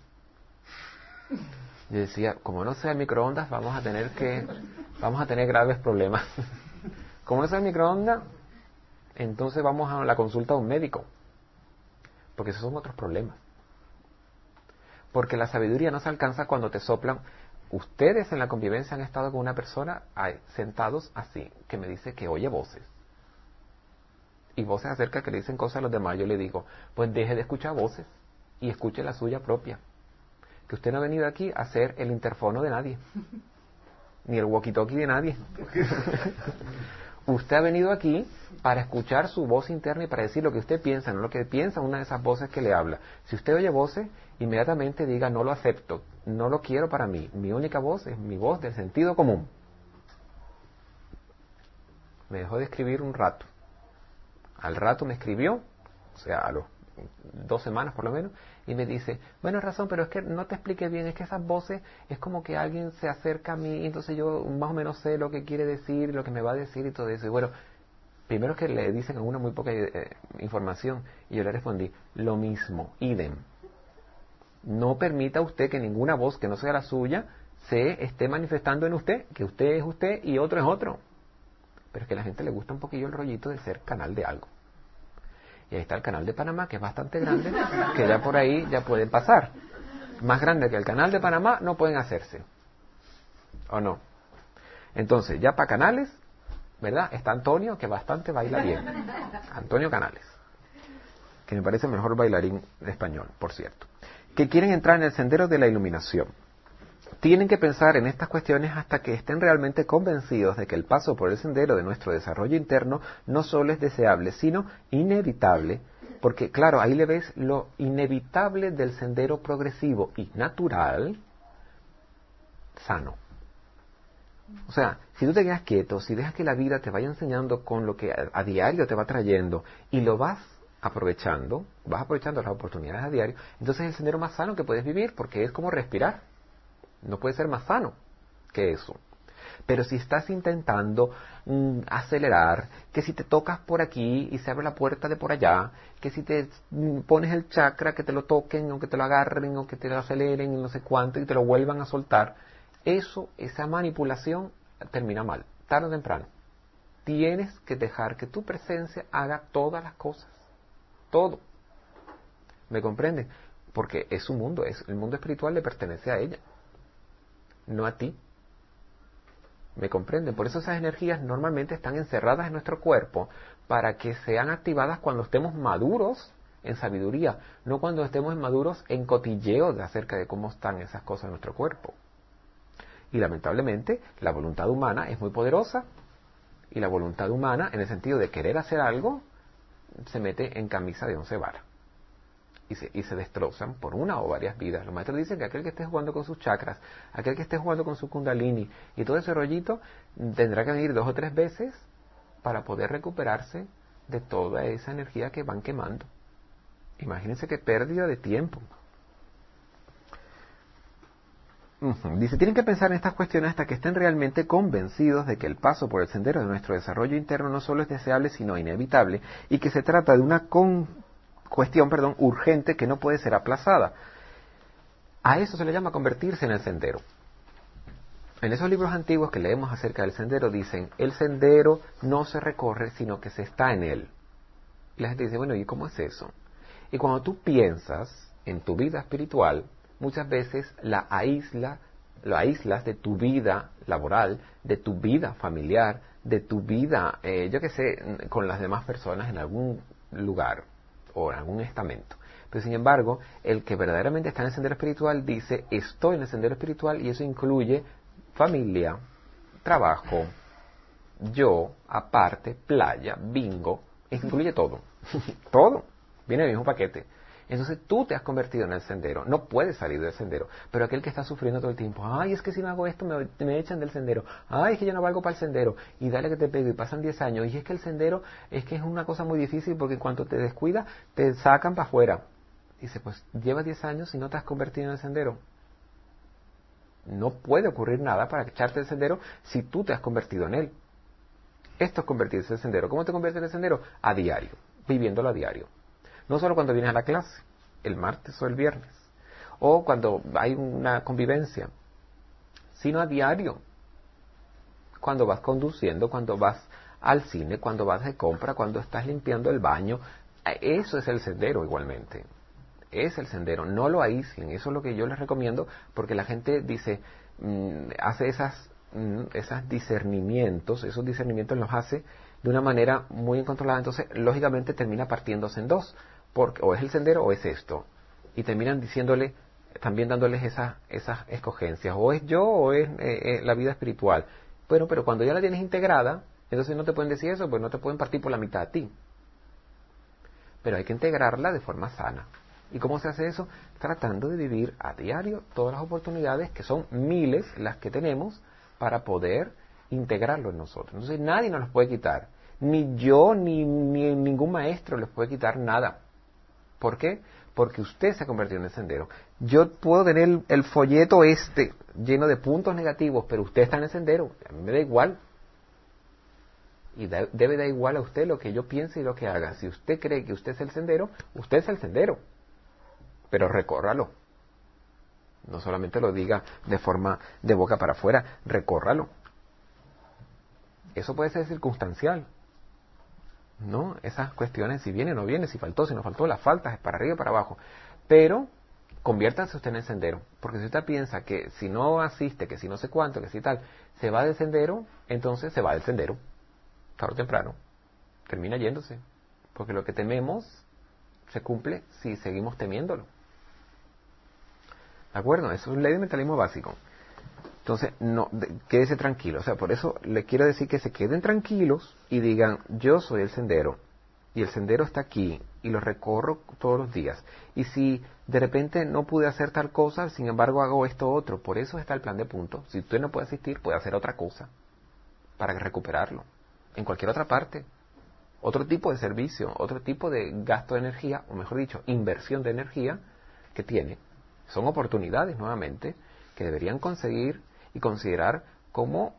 Yo decía, como no sea el microondas, vamos a tener graves problemas. Como no sea el microondas, entonces vamos a la consulta de un médico. Porque esos son otros problemas. Porque la sabiduría no se alcanza cuando te soplan. Ustedes en la convivencia han estado con una persona sentados así, que me dice que oye voces. Y voces acerca que le dicen cosas a los demás. Yo le digo, pues deje de escuchar voces y escuche la suya propia. Que usted no ha venido aquí a ser el interfono de nadie. Ni el walkie-talkie de nadie. Usted ha venido aquí para escuchar su voz interna y para decir lo que usted piensa, no lo que piensa una de esas voces que le habla. Si usted oye voces, inmediatamente diga, no lo acepto, no lo quiero para mí. Mi única voz es mi voz del sentido común. Me dejó de escribir un rato. Al rato me escribió, o sea, a los 2 semanas por lo menos, y me dice, bueno, razón, pero es que no te expliqué bien, es que esas voces es como que alguien se acerca a mí, entonces yo más o menos sé lo que quiere decir, lo que me va a decir y todo eso. Y bueno, primero que le dicen a una muy poca información, y yo le respondí, lo mismo, idem. No permita usted que ninguna voz que no sea la suya se esté manifestando en usted, que usted es usted y otro es otro. Pero es que a la gente le gusta un poquillo el rollito de ser canal de algo. Y ahí está el canal de Panamá, que es bastante grande, que ya por ahí ya pueden pasar. Más grande que el canal de Panamá no pueden hacerse. ¿O no? Entonces, ya para canales, ¿verdad? Está Antonio, que bastante baila bien. Antonio Canales, que me parece el mejor bailarín español, por cierto. Que quieren entrar en el sendero de la iluminación. Tienen que pensar en estas cuestiones hasta que estén realmente convencidos de que el paso por el sendero de nuestro desarrollo interno no solo es deseable, sino inevitable, porque claro, ahí le ves lo inevitable del sendero progresivo y natural, sano. O sea, si tú te quedas quieto, si dejas que la vida te vaya enseñando con lo que a diario te va trayendo y lo vas aprovechando las oportunidades a diario, entonces es el sendero más sano que puedes vivir, porque es como respirar. No puede ser más sano que eso. Pero si estás intentando acelerar, que si te tocas por aquí y se abre la puerta de por allá, que si te pones el chakra, que te lo toquen o que te lo agarren o que te lo aceleren y no sé cuánto y te lo vuelvan a soltar, esa manipulación termina mal, tarde o temprano. Tienes que dejar que tu presencia haga todas las cosas. Todo. ¿Me comprenden? Porque es su mundo, el mundo espiritual le pertenece a ella, no a ti. ¿Me comprenden? Por eso esas energías normalmente están encerradas en nuestro cuerpo para que sean activadas cuando estemos maduros en sabiduría, no cuando estemos maduros en cotilleo de acerca de cómo están esas cosas en nuestro cuerpo. Y lamentablemente la voluntad humana es muy poderosa, y la voluntad humana, en el sentido de querer hacer algo, se mete en camisa de 11 varas. Y se destrozan por una o varias vidas. Los maestros dicen que aquel que esté jugando con sus chakras, aquel que esté jugando con su kundalini y todo ese rollito, tendrá que venir 2 o 3 veces para poder recuperarse de toda esa energía que van quemando. Imagínense qué pérdida de tiempo. Dice, tienen que pensar en estas cuestiones hasta que estén realmente convencidos de que el paso por el sendero de nuestro desarrollo interno no solo es deseable, sino inevitable, y que se trata de una cuestión urgente que no puede ser aplazada. A eso se le llama convertirse en el sendero. En esos libros antiguos que leemos acerca del sendero dicen, el sendero no se recorre, sino que se está en él. Y la gente dice, bueno, ¿y cómo es eso? Y cuando tú piensas en tu vida espiritual, muchas veces lo aíslas de tu vida laboral, de tu vida familiar, de tu vida, con las demás personas en algún lugar o en algún estamento. Pero sin embargo, el que verdaderamente está en el sendero espiritual dice, estoy en el sendero espiritual, y eso incluye familia, trabajo, yo, aparte, playa, bingo, incluye todo. Todo. Viene en el mismo paquete. Entonces tú te has convertido en el sendero, no puedes salir del sendero. Pero aquel que está sufriendo todo el tiempo, ay, es que si no hago esto me echan del sendero, ay, es que yo no valgo para el sendero, y dale que te pego, y pasan 10 años, y es que el sendero es una cosa muy difícil porque en cuanto te descuidas, te sacan para afuera. Dice, pues llevas 10 años y no te has convertido en el sendero. No puede ocurrir nada para echarte del sendero si tú te has convertido en él. Esto es convertirse en el sendero. ¿Cómo te conviertes en el sendero? A diario, viviéndolo a diario. No solo cuando vienes a la clase, el martes o el viernes, o cuando hay una convivencia, sino a diario. Cuando vas conduciendo, cuando vas al cine, cuando vas de compra, cuando estás limpiando el baño. Eso es el sendero igualmente. Es el sendero. No lo aíslen. Eso es lo que yo les recomiendo, porque la gente dice, hace esos discernimientos los hace de una manera muy incontrolada. Entonces, lógicamente, termina partiéndose en dos. Porque o es el sendero o es esto, y terminan también dándoles esas escogencias, o es yo o es la vida espiritual. Bueno, pero cuando ya la tienes integrada, entonces no te pueden decir eso, pues no te pueden partir por la mitad a ti. Pero hay que integrarla de forma sana. ¿Y cómo se hace eso? Tratando de vivir a diario todas las oportunidades, que son miles las que tenemos, para poder integrarlo en nosotros. Entonces nadie nos los puede quitar. Ni yo ni ningún maestro les puede quitar nada. ¿Por qué? Porque usted se ha convertido en el sendero. Yo puedo tener el folleto lleno de puntos negativos, pero usted está en el sendero. A mí me da igual. Y debe dar igual a usted lo que yo piense y lo que haga. Si usted cree que usted es el sendero, usted es el sendero. Pero recórralo. No solamente lo diga de forma de boca para afuera, recórralo. Eso puede ser circunstancial, ¿no? Esas cuestiones, si viene o no viene, si faltó, si no faltó, las faltas, es para arriba y para abajo. Pero conviértase usted en el sendero. Porque si usted piensa que si no asiste, que si no sé cuánto, que si tal, se va del sendero, entonces se va del sendero. Tarde o temprano. Termina yéndose. Porque lo que tememos se cumple si seguimos temiéndolo. ¿De acuerdo? Eso es ley de mentalismo básico. Entonces, quédese tranquilo. O sea, por eso le quiero decir que se queden tranquilos y digan, yo soy el sendero. Y el sendero está aquí y lo recorro todos los días. Y si de repente no pude hacer tal cosa, sin embargo hago esto otro. Por eso está el plan de puntos. Si usted no puede asistir, puede hacer otra cosa para recuperarlo. En cualquier otra parte. Otro tipo de servicio, otro tipo de gasto de energía, o mejor dicho, inversión de energía que tiene. Son oportunidades, nuevamente, que deberían conseguir y considerar como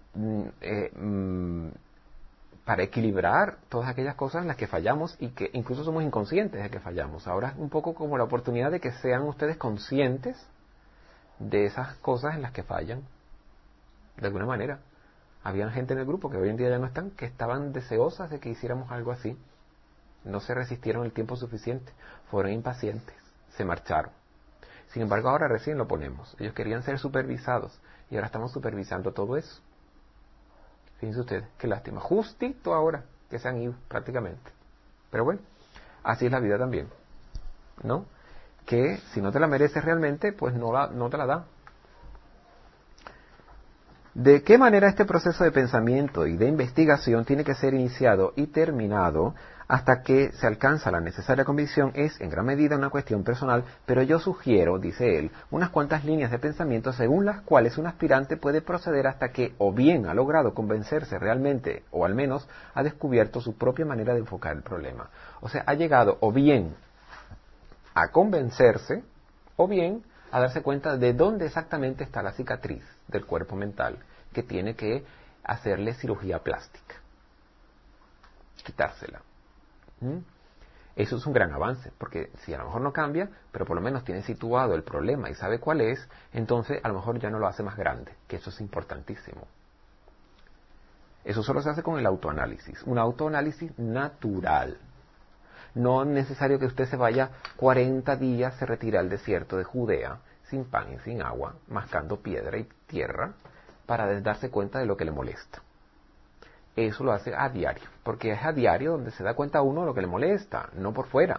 para equilibrar todas aquellas cosas en las que fallamos y que incluso somos inconscientes de que fallamos. Ahora es un poco como la oportunidad de que sean ustedes conscientes de esas cosas en las que fallan, de alguna manera. Había gente en el grupo que hoy en día ya no están, que estaban deseosas de que hiciéramos algo así. No se resistieron el tiempo suficiente, fueron impacientes, se marcharon. Sin embargo, ahora recién lo ponemos. Ellos querían ser supervisados y ahora estamos supervisando todo eso. Fíjense ustedes, qué lástima. Justito ahora que se han ido prácticamente. Pero bueno, así es la vida también, ¿no? Que si no te la mereces realmente, pues no te la da. ¿De qué manera este proceso de pensamiento y de investigación tiene que ser iniciado y terminado hasta que se alcanza la necesaria convicción? Es en gran medida una cuestión personal, pero yo sugiero, dice él, unas cuantas líneas de pensamiento según las cuales un aspirante puede proceder hasta que o bien ha logrado convencerse realmente, o al menos ha descubierto su propia manera de enfocar el problema. O sea, ha llegado o bien a convencerse, o bien a darse cuenta de dónde exactamente está la cicatriz del cuerpo mental que tiene que hacerle cirugía plástica, quitársela. Eso es un gran avance, porque si a lo mejor no cambia, pero por lo menos tiene situado el problema y sabe cuál es, entonces a lo mejor ya no lo hace más grande, que eso es importantísimo. Eso solo se hace con el autoanálisis, un autoanálisis natural. No es necesario que usted se vaya 40 días, se retire al desierto de Judea, sin pan y sin agua, mascando piedra y tierra, para darse cuenta de lo que le molesta. Eso lo hace a diario, porque es a diario donde se da cuenta uno de lo que le molesta, no por fuera.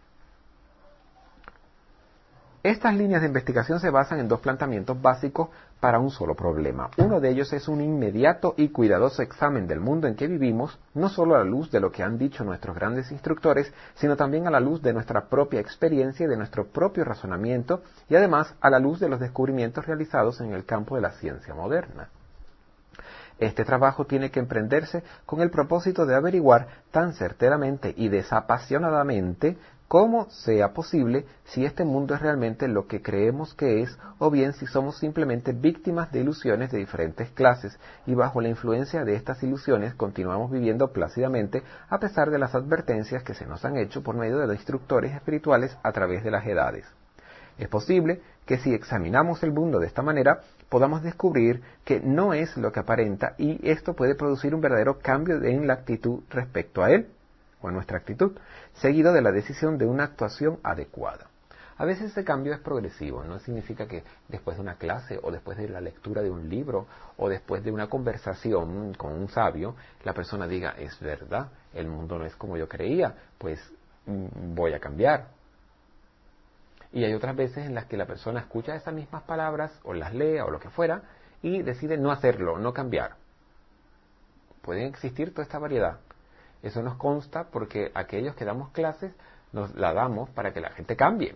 Estas líneas de investigación se basan en dos planteamientos básicos para un solo problema. Uno de ellos es un inmediato y cuidadoso examen del mundo en que vivimos, no solo a la luz de lo que han dicho nuestros grandes instructores, sino también a la luz de nuestra propia experiencia y de nuestro propio razonamiento, y además a la luz de los descubrimientos realizados en el campo de la ciencia moderna. Este trabajo tiene que emprenderse con el propósito de averiguar tan certeramente y desapasionadamente como sea posible si este mundo es realmente lo que creemos que es, o bien si somos simplemente víctimas de ilusiones de diferentes clases, y bajo la influencia de estas ilusiones continuamos viviendo plácidamente a pesar de las advertencias que se nos han hecho por medio de los instructores espirituales a través de las edades. Es posible que si examinamos el mundo de esta manera, podamos descubrir que no es lo que aparenta, y esto puede producir un verdadero cambio en la actitud respecto a él, o a nuestra actitud, seguido de la decisión de una actuación adecuada. A veces ese cambio es progresivo, no significa que después de una clase, o después de la lectura de un libro, o después de una conversación con un sabio, la persona diga, es verdad, el mundo no es como yo creía, pues voy a cambiar. Y hay otras veces en las que la persona escucha esas mismas palabras, o las lee, o lo que fuera, y decide no hacerlo, no cambiar. Pueden existir toda esta variedad. Eso nos consta porque aquellos que damos clases nos la damos para que la gente cambie.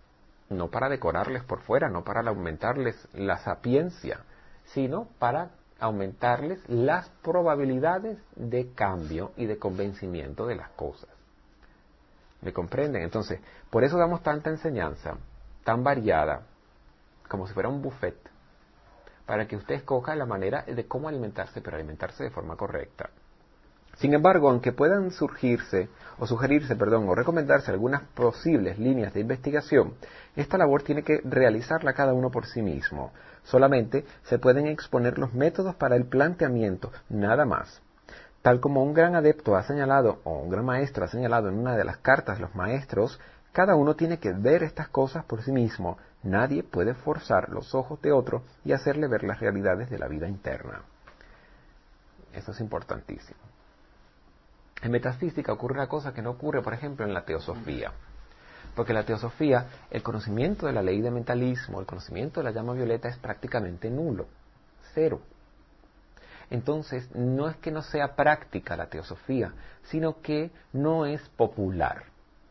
No para decorarles por fuera, no para aumentarles la sapiencia, sino para aumentarles las probabilidades de cambio y de convencimiento de las cosas. ¿Me comprenden? Entonces, por eso damos tanta enseñanza, tan variada, como si fuera un buffet, para que usted escoja la manera de cómo alimentarse, pero alimentarse de forma correcta. Sin embargo, aunque puedan sugerirse, o recomendarse algunas posibles líneas de investigación, esta labor tiene que realizarla cada uno por sí mismo. Solamente se pueden exponer los métodos para el planteamiento, nada más. Tal como un gran adepto ha señalado, o un gran maestro ha señalado en una de las cartas de los maestros, cada uno tiene que ver estas cosas por sí mismo. Nadie puede forzar los ojos de otro y hacerle ver las realidades de la vida interna. Eso es importantísimo. En metafísica ocurre una cosa que no ocurre, por ejemplo, en la teosofía. Porque en la teosofía, el conocimiento de la ley de mentalismo, el conocimiento de la llama violeta es prácticamente nulo, cero. Entonces, no es que no sea práctica la teosofía, sino que no es popular.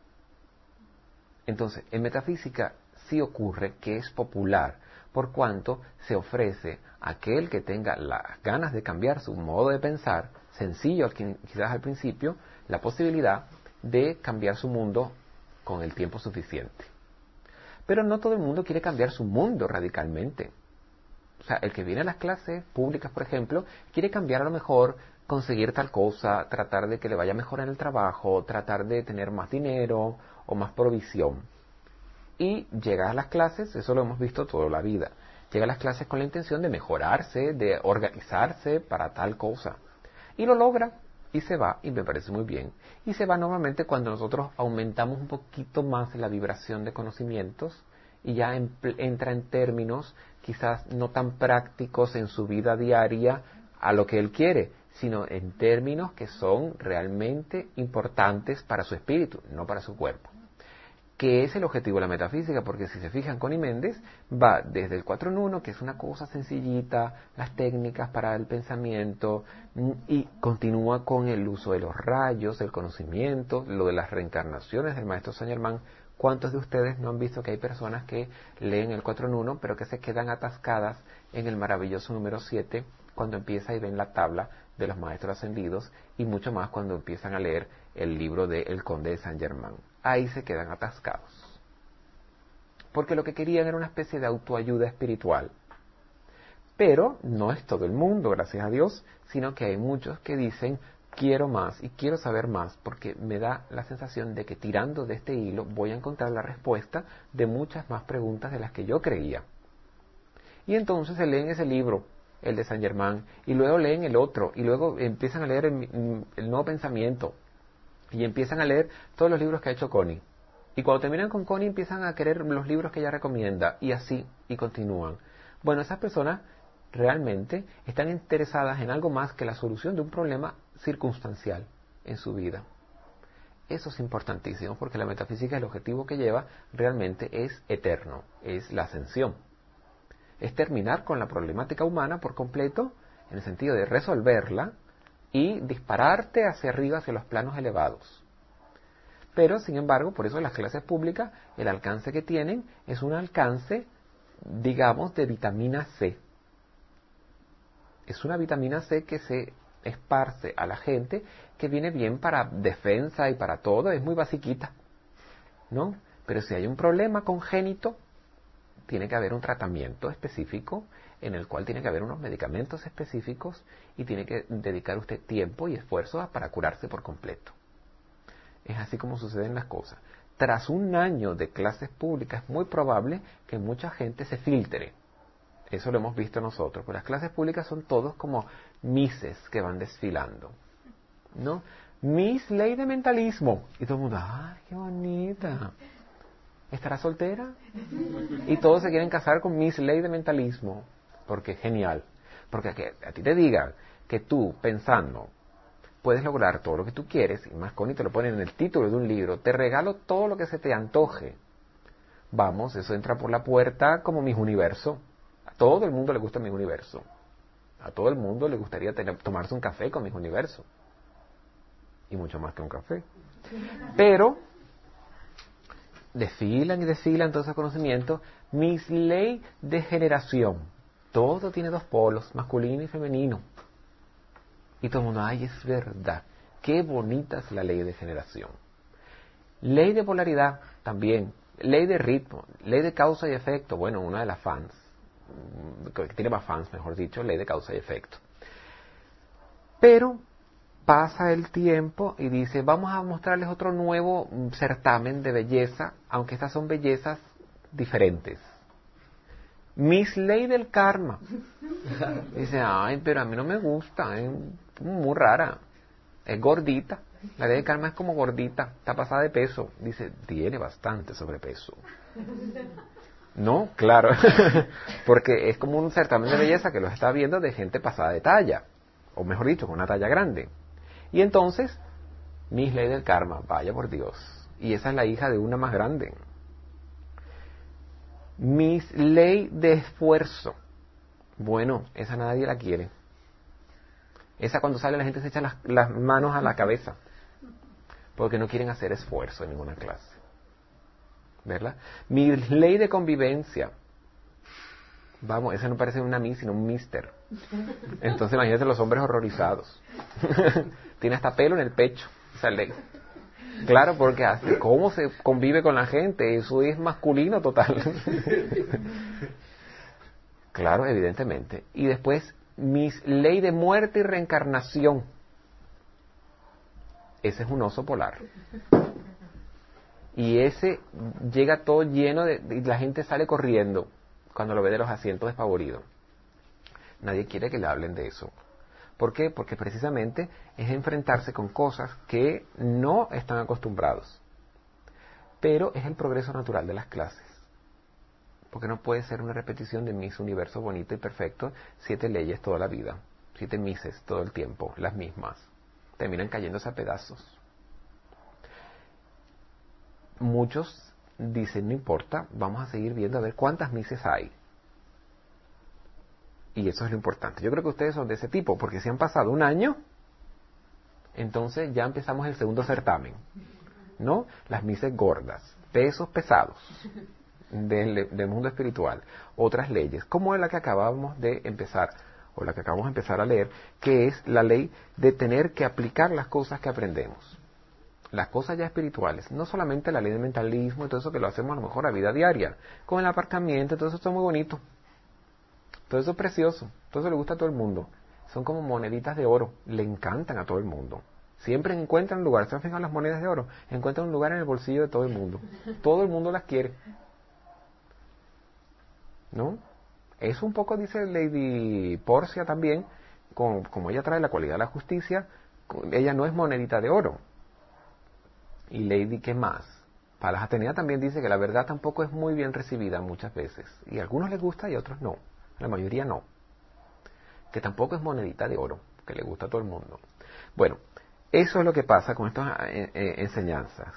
Entonces, en metafísica sí ocurre que es popular, por cuanto se ofrece a aquel que tenga las ganas de cambiar su modo de pensar, sencillo quizás al principio, la posibilidad de cambiar su mundo con el tiempo suficiente. Pero no todo el mundo quiere cambiar su mundo radicalmente. O sea, el que viene a las clases públicas, por ejemplo, quiere cambiar a lo mejor, conseguir tal cosa, tratar de que le vaya mejor en el trabajo, tratar de tener más dinero o más provisión. Y llega a las clases, eso lo hemos visto toda la vida, llega a las clases con la intención de mejorarse, de organizarse para tal cosa. Y lo logra y se va, y me parece muy bien. Y se va normalmente cuando nosotros aumentamos un poquito más la vibración de conocimientos y ya entra en términos quizás no tan prácticos en su vida diaria a lo que él quiere, sino en términos que son realmente importantes para su espíritu, no para su cuerpo. Que es el objetivo de la metafísica, porque si se fijan, Connie Méndez va desde el 4 en 1, que es una cosa sencillita, las técnicas para el pensamiento, y continúa con el uso de los rayos, el conocimiento, lo de las reencarnaciones del maestro Saint Germain. ¿Cuántos de ustedes no han visto que hay personas que leen el 4 en 1, pero que se quedan atascadas en el maravilloso número 7 cuando empieza y ven la tabla de los maestros ascendidos, y mucho más cuando empiezan a leer el libro de El Conde de Saint Germain? Ahí se quedan atascados. Porque lo que querían era una especie de autoayuda espiritual. Pero no es todo el mundo, gracias a Dios, sino que hay muchos que dicen, quiero más y quiero saber más, porque me da la sensación de que tirando de este hilo voy a encontrar la respuesta de muchas más preguntas de las que yo creía. Y entonces se leen ese libro, el de Saint Germain, y luego leen el otro, y luego empiezan a leer el Nuevo Pensamiento, y empiezan a leer todos los libros que ha hecho Connie. Y cuando terminan con Connie empiezan a querer los libros que ella recomienda, y así, y continúan. Bueno, esas personas realmente están interesadas en algo más que la solución de un problema circunstancial en su vida. Eso es importantísimo, porque la metafísica, el objetivo que lleva realmente es eterno, es la ascensión. Es terminar con la problemática humana por completo, en el sentido de resolverla, y dispararte hacia arriba, hacia los planos elevados. Pero, sin embargo, por eso las clases públicas, el alcance que tienen es un alcance, digamos, de vitamina C. Es una vitamina C que se esparce a la gente, que viene bien para defensa y para todo, es muy basiquita, ¿no? Pero si hay un problema congénito, tiene que haber un tratamiento específico, en el cual tiene que haber unos medicamentos específicos, y tiene que dedicar usted tiempo y esfuerzo para curarse por completo. Es así como suceden las cosas. Tras un año de clases públicas es muy probable que mucha gente se filtre. Eso lo hemos visto nosotros. Pues las clases públicas son todos como mises que van desfilando, ¿no? Miss Ley de Mentalismo. Y todo el mundo, ¡ay, qué bonita! ¿Estará soltera? Y todos se quieren casar con Miss Ley de Mentalismo. Porque es genial. Porque a ti te digan que tú, pensando, puedes lograr todo lo que tú quieres, y más Connie te lo pone en el título de un libro, te regalo todo lo que se te antoje. Vamos, eso entra por la puerta como Miss Universo. A todo el mundo le gusta Miss Universo. A todo el mundo le gustaría tomarse un café con Miss Universo. Y mucho más que un café. Pero desfilan y desfilan todos esos conocimientos. Miss Ley de Generación. Todo tiene dos polos, masculino y femenino. Y todo el mundo, ay, es verdad. Qué bonita es la ley de generación. Ley de polaridad, también. Ley de ritmo, ley de causa y efecto. Bueno, una de las fans, que tiene más fans, mejor dicho, ley de causa y efecto. Pero pasa el tiempo y dice, vamos a mostrarles otro nuevo certamen de belleza, aunque estas son bellezas diferentes. Miss Ley del Karma. Dice, ay, pero a mí no me gusta, es muy rara, es gordita. La ley del karma es como gordita, está pasada de peso. Dice, tiene bastante sobrepeso. No, claro, porque es como un certamen de belleza que los está viendo de gente pasada de talla, o mejor dicho, con una talla grande. Y entonces, Miss Ley del Karma, vaya por Dios. Y esa es la hija de una más grande. Miss Ley de Esfuerzo. Bueno, esa nadie la quiere. Esa cuando sale la gente se echa las manos a la cabeza. Porque no quieren hacer esfuerzo en ninguna clase. ¿Verdad? Miss Ley de Convivencia. Vamos, esa no parece una Miss, sino un Mister. Entonces imagínate los hombres horrorizados. Tiene hasta pelo en el pecho, esa ley. Claro, porque hace cómo se convive con la gente, eso es masculino total. Claro, evidentemente. Y después, Miss Ley de Muerte y Reencarnación. Ese es un oso polar. Y ese llega todo lleno y la gente sale corriendo cuando lo ve de los asientos despavorido. Nadie quiere que le hablen de eso. ¿Por qué? Porque precisamente es enfrentarse con cosas que no están acostumbrados. Pero es el progreso natural de las clases. Porque no puede ser una repetición de Miss Universo bonito y perfecto, 7 leyes toda la vida, 7 Misses todo el tiempo, las mismas. Terminan cayéndose a pedazos. Muchos dicen, no importa, vamos a seguir viendo a ver cuántas Misses hay. Y eso es lo importante. Yo creo que ustedes son de ese tipo, porque si han pasado un año, entonces ya empezamos el segundo certamen, ¿no? Las Misses gordas, pesos pesados del mundo espiritual, otras leyes, como la que acabamos de empezar, o la que acabamos de empezar a leer, que es la ley de tener que aplicar las cosas que aprendemos. Las cosas ya espirituales, no solamente la ley del mentalismo y todo eso que lo hacemos a lo mejor a vida diaria, con el aparcamiento, todo eso está muy bonito. Todo eso es precioso, todo eso le gusta a todo el mundo. Son como moneditas de oro, le encantan a todo el mundo. Siempre encuentran un lugar, ¿se han fijado las monedas de oro? Encuentran un lugar en el bolsillo de todo el mundo. Todo el mundo las quiere. ¿No? Eso un poco dice Lady Porcia también, como ella trae la cualidad de la justicia, ella no es monedita de oro. Y Lady, ¿qué más? Palas Atenea también dice que la verdad tampoco es muy bien recibida muchas veces. Y a algunos les gusta y a otros no. La mayoría no. Que tampoco es monedita de oro, que le gusta a todo el mundo. Bueno, eso es lo que pasa con estas enseñanzas.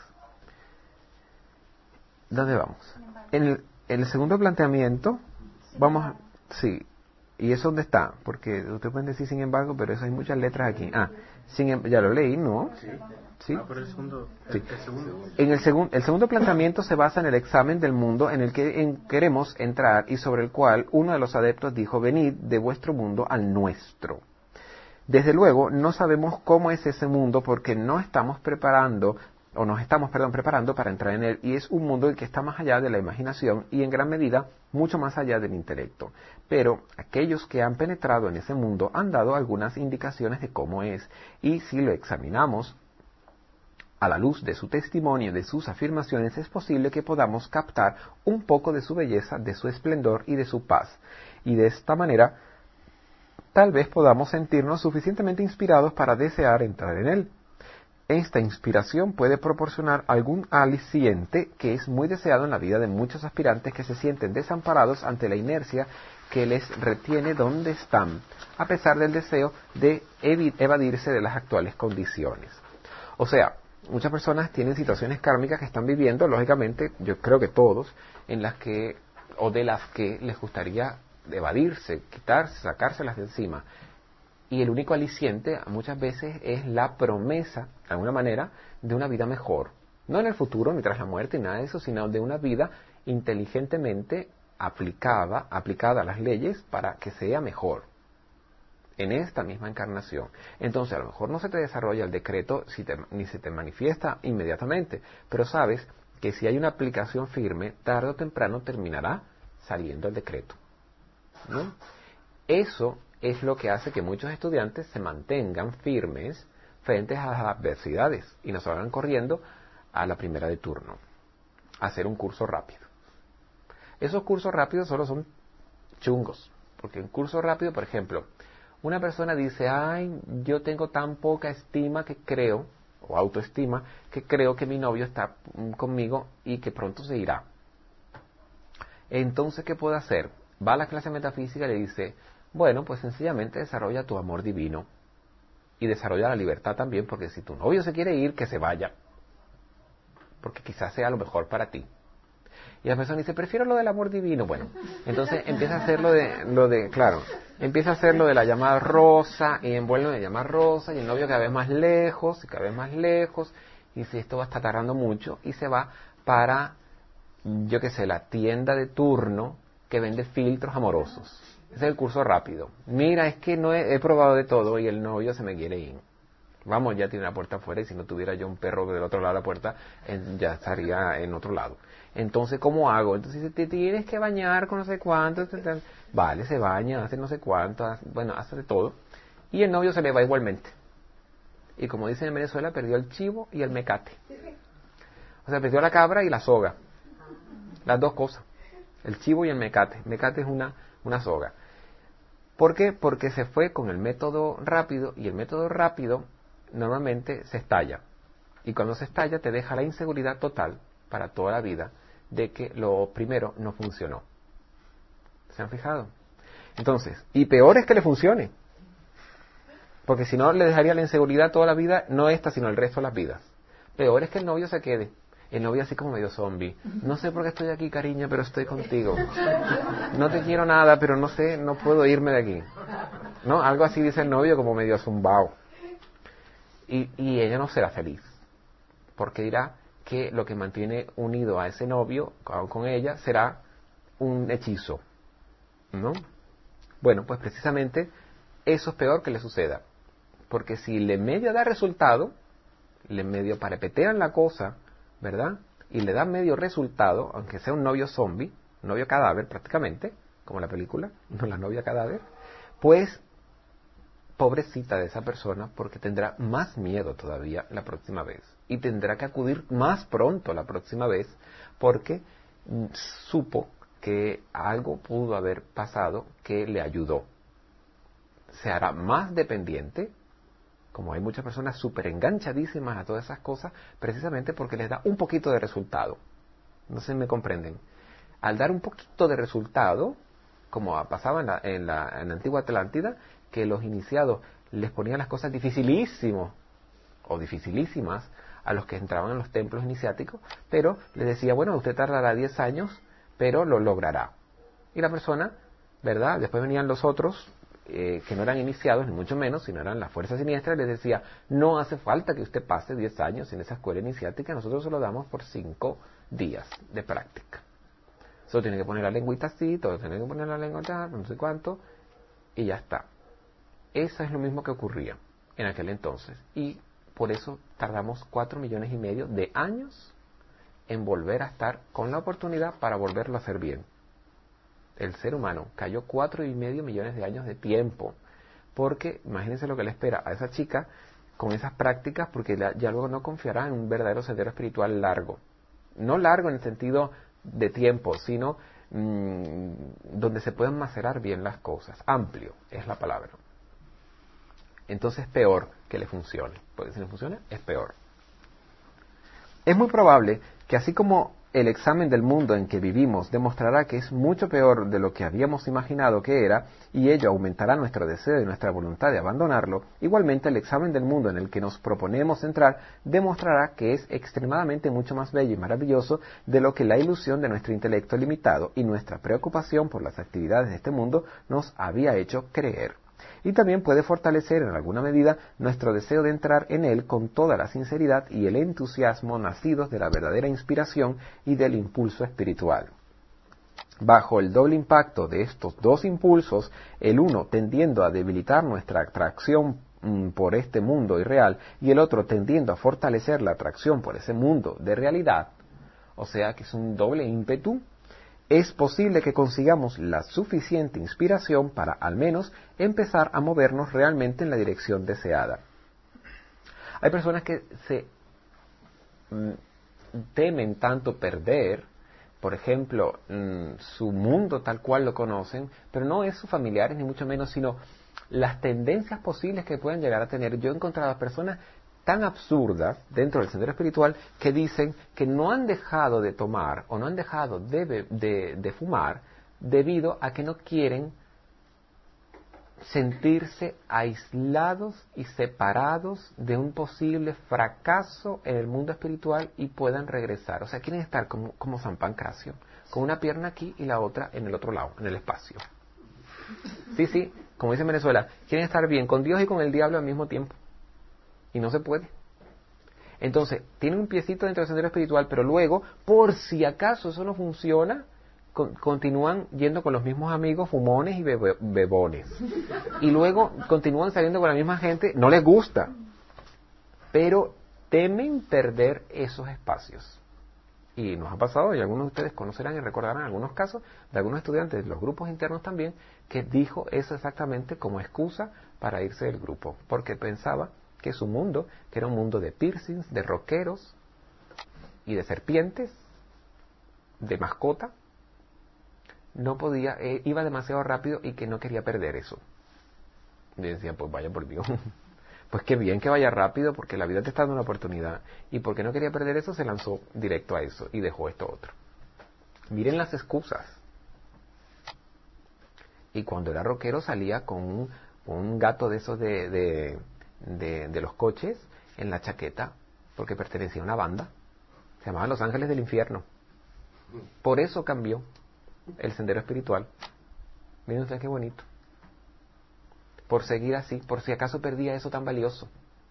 ¿Dónde vamos? En el segundo planteamiento, vamos a... Sí. ¿Y eso dónde está? Porque ustedes pueden decir sin embargo, pero eso hay muchas letras aquí. Ya lo leí, ¿no? ¿Sí? Pero el segundo, sí. El segundo. El segundo planteamiento se basa en el examen del mundo en el que queremos entrar y sobre el cual uno de los adeptos dijo, venid de vuestro mundo al nuestro. Desde luego, no sabemos cómo es ese mundo porque nos estamos preparando para entrar en él, y es un mundo que está más allá de la imaginación y en gran medida mucho más allá del intelecto. Pero aquellos que han penetrado en ese mundo han dado algunas indicaciones de cómo es, y si lo examinamos a la luz de su testimonio, de sus afirmaciones, es posible que podamos captar un poco de su belleza, de su esplendor y de su paz. Y de esta manera, tal vez podamos sentirnos suficientemente inspirados para desear entrar en él. Esta inspiración puede proporcionar algún aliciente que es muy deseado en la vida de muchos aspirantes que se sienten desamparados ante la inercia que les retiene donde están, a pesar del deseo de evadirse de las actuales condiciones. O sea, muchas personas tienen situaciones kármicas que están viviendo, lógicamente, yo creo que todos, en las que, o de las que les gustaría evadirse, quitarse, sacárselas de encima. Y el único aliciente muchas veces es la promesa, de alguna manera, de una vida mejor. No en el futuro, ni tras la muerte, ni nada de eso, sino de una vida inteligentemente aplicada a las leyes para que sea mejor en esta misma encarnación. Entonces, a lo mejor no se te desarrolla el decreto ni se te manifiesta inmediatamente, pero sabes que si hay una aplicación firme, tarde o temprano terminará saliendo el decreto, ¿no? Eso es lo que hace que muchos estudiantes se mantengan firmes frente a las adversidades y no salgan corriendo a la primera de turno, a hacer un curso rápido. Esos cursos rápidos solo son chungos, porque en curso rápido, por ejemplo, una persona dice, ay, yo tengo tan poca estima que creo, o autoestima, que creo que mi novio está conmigo y que pronto se irá. Entonces, ¿qué puedo hacer? Va a la clase de metafísica y le dice, bueno, pues sencillamente desarrolla tu amor divino y desarrolla la libertad también, porque si tu novio se quiere ir, que se vaya, porque quizás sea lo mejor para ti. Y la persona dice, prefiero lo del amor divino. Bueno, entonces empieza a hacer empieza a hacer lo de la llama rosa, y envuelve la llama rosa, y el novio cada vez más lejos, y cada vez más lejos, y dice, esto va a estar tardando mucho, y se va para, yo qué sé, la tienda de turno que vende filtros amorosos. Ese es el curso rápido. Mira, es que no he probado de todo, y el novio se me quiere ir. Vamos, ya tiene la puerta afuera, y si no tuviera yo un perro del otro lado de la puerta, ya estaría en otro lado. Entonces, ¿cómo hago? Entonces dice, te tienes que bañar con no sé cuánto. Vale, se baña, hace no sé cuánto, hace de todo. Y el novio se le va igualmente. Y como dicen en Venezuela, perdió el chivo y el mecate. O sea, perdió la cabra y la soga. Las dos cosas. El chivo y el mecate. Mecate es una soga. ¿Por qué? Porque se fue con el método rápido, y el método rápido normalmente se estalla. Y cuando se estalla te deja la inseguridad total para toda la vida de que lo primero no funcionó. ¿Se han fijado? Entonces, y peor es que le funcione. Porque si no, le dejaría la inseguridad toda la vida, no esta, sino el resto de las vidas. Peor es que el novio se quede. El novio así como medio zombie. No sé por qué estoy aquí, cariño, pero estoy contigo. No te quiero nada, pero no sé, no puedo irme de aquí. ¿No? Algo así dice el novio, como medio zumbao. Y ella no será feliz. Porque dirá que lo que mantiene unido a ese novio con ella será un hechizo, ¿no? Bueno, pues precisamente eso es peor que le suceda, porque si le medio da resultado, le medio parapetean la cosa, ¿verdad? Y le da medio resultado, aunque sea un novio zombie, un novio cadáver prácticamente, como la película, no la novia cadáver, pues pobrecita de esa persona, porque tendrá más miedo todavía la próxima vez. Y tendrá que acudir más pronto la próxima vez, porque supo que algo pudo haber pasado que le ayudó. Se hará más dependiente, como hay muchas personas súper enganchadísimas a todas esas cosas, precisamente porque les da un poquito de resultado. No sé si me comprenden. Al dar un poquito de resultado, como pasaba en la antigua Atlántida, que los iniciados les ponían las cosas dificilísimas a los que entraban en los templos iniciáticos, pero les decía, bueno, usted tardará 10 años, pero lo logrará. Y la persona, ¿verdad? Después venían los otros, que no eran iniciados, ni mucho menos, sino eran las fuerzas siniestras, les decía, no hace falta que usted pase 10 años en esa escuela iniciática, nosotros se lo damos por 5 días de práctica. Solo tiene que poner la lengüita así, todo tiene que poner la lengua allá, no sé cuánto, y ya está. Eso es lo mismo que ocurría en aquel entonces. Y por eso tardamos 4,5 millones de años en volver a estar con la oportunidad para volverlo a hacer bien. El ser humano cayó 4,5 millones de años de tiempo. Porque imagínense lo que le espera a esa chica con esas prácticas, porque ya luego no confiará en un verdadero sendero espiritual largo. No largo en el sentido de tiempo, sino donde se pueden macerar bien las cosas. Amplio es la palabra. Entonces es peor que le funcione, porque si no funciona es peor. Es muy probable que así como el examen del mundo en que vivimos demostrará que es mucho peor de lo que habíamos imaginado que era, y ello aumentará nuestro deseo y nuestra voluntad de abandonarlo, igualmente el examen del mundo en el que nos proponemos entrar demostrará que es extremadamente mucho más bello y maravilloso de lo que la ilusión de nuestro intelecto limitado y nuestra preocupación por las actividades de este mundo nos había hecho creer. Y también puede fortalecer en alguna medida nuestro deseo de entrar en él con toda la sinceridad y el entusiasmo nacidos de la verdadera inspiración y del impulso espiritual. Bajo el doble impacto de estos dos impulsos, el uno tendiendo a debilitar nuestra atracción por este mundo irreal y el otro tendiendo a fortalecer la atracción por ese mundo de realidad, o sea que es un doble ímpetu, es posible que consigamos la suficiente inspiración para al menos empezar a movernos realmente en la dirección deseada. Hay personas que se temen tanto perder, por ejemplo, su mundo tal cual lo conocen, pero no es sus familiares ni mucho menos, sino las tendencias posibles que pueden llegar a tener. Yo he encontrado a personas tan absurdas dentro del sendero espiritual que dicen que no han dejado de tomar o no han dejado de fumar debido a que no quieren sentirse aislados y separados de un posible fracaso en el mundo espiritual y puedan regresar. O sea, quieren estar como San Pancracio, con una pierna aquí y la otra en el otro lado, en el espacio. Sí, como dice en Venezuela, quieren estar bien con Dios y con el diablo al mismo tiempo. Y no se puede. Entonces, tienen un piecito dentro del sendero espiritual, pero luego, por si acaso eso no funciona, continúan yendo con los mismos amigos fumones y bebones. Y luego continúan saliendo con la misma gente, no les gusta, pero temen perder esos espacios. Y nos ha pasado, y algunos de ustedes conocerán y recordarán algunos casos de algunos estudiantes de los grupos internos también, que dijo eso exactamente como excusa para irse del grupo, porque pensaba que su mundo, que era un mundo de piercings, de rockeros y de serpientes, de mascota, no podía, iba demasiado rápido y que no quería perder eso. Y decía, pues vaya por Dios, pues qué bien que vaya rápido porque la vida te está dando una oportunidad. Y porque no quería perder eso, se lanzó directo a eso y dejó esto otro. Miren las excusas. Y cuando era rockero salía con un gato de esos de los coches en la chaqueta, porque pertenecía a una banda, se llamaba Los Ángeles del Infierno. Por eso cambió el sendero espiritual. Miren ustedes qué bonito. Por seguir así, por si acaso perdía eso tan valioso,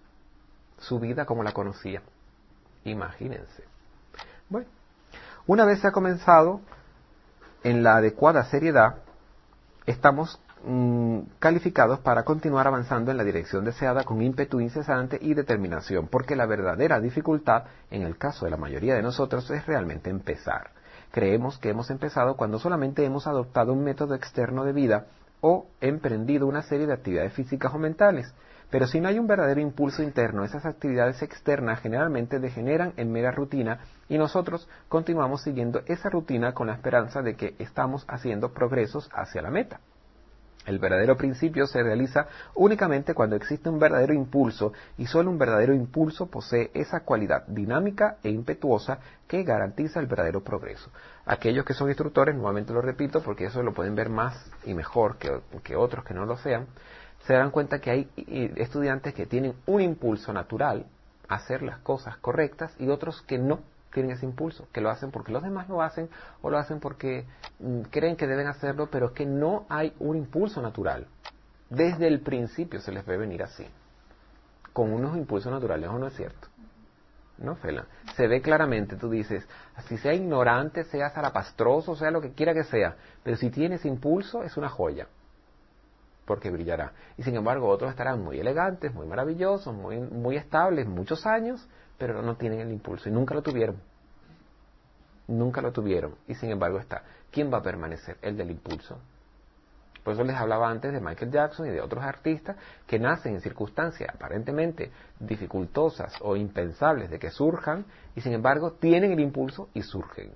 su vida como la conocía. Imagínense. Bueno, una vez se ha comenzado en la adecuada seriedad, estamos calificados para continuar avanzando en la dirección deseada con ímpetu incesante y determinación, porque la verdadera dificultad, en el caso de la mayoría de nosotros, es realmente empezar. Creemos que hemos empezado cuando solamente hemos adoptado un método externo de vida o emprendido una serie de actividades físicas o mentales. Pero si no hay un verdadero impulso interno, esas actividades externas generalmente degeneran en mera rutina y nosotros continuamos siguiendo esa rutina con la esperanza de que estamos haciendo progresos hacia la meta. El verdadero principio se realiza únicamente cuando existe un verdadero impulso y solo un verdadero impulso posee esa cualidad dinámica e impetuosa que garantiza el verdadero progreso. Aquellos que son instructores, nuevamente lo repito porque eso lo pueden ver más y mejor que otros que no lo sean, se darán cuenta que hay estudiantes que tienen un impulso natural a hacer las cosas correctas y otros que no tienen ese impulso, que lo hacen porque los demás lo hacen o lo hacen porque creen que deben hacerlo, pero es que no hay un impulso natural. Desde el principio se les ve venir así, con unos impulsos naturales, ¿o no es cierto? ¿No, Fela? Se ve claramente, tú dices, así sea ignorante, sea zarapastroso, sea lo que quiera que sea, pero si tienes impulso es una joya, porque brillará. Y sin embargo otros estarán muy elegantes, muy maravillosos, muy estables, muchos años, pero no tienen el impulso y nunca lo tuvieron. Nunca lo tuvieron y sin embargo está. ¿Quién va a permanecer? El del impulso. Por eso les hablaba antes de Michael Jackson y de otros artistas que nacen en circunstancias aparentemente dificultosas o impensables de que surjan y sin embargo tienen el impulso y surgen.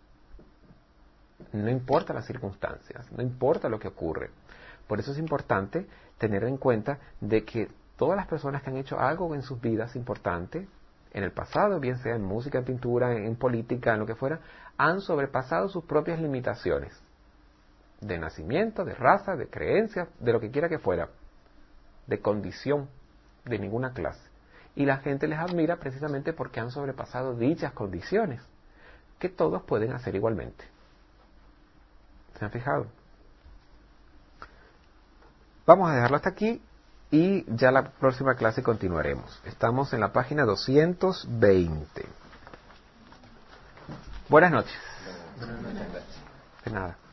No importa las circunstancias, no importa lo que ocurre. Por eso es importante tener en cuenta de que todas las personas que han hecho algo en sus vidas importante en el pasado, bien sea en música, en pintura, en política, en lo que fuera, han sobrepasado sus propias limitaciones de nacimiento, de raza, de creencia, de lo que quiera que fuera, de condición, de ninguna clase. Y la gente les admira precisamente porque han sobrepasado dichas condiciones, que todos pueden hacer igualmente. ¿Se han fijado? Vamos a dejarlo hasta aquí. Y ya la próxima clase continuaremos. Estamos en la página 220. Buenas noches. Buenas noches. De nada.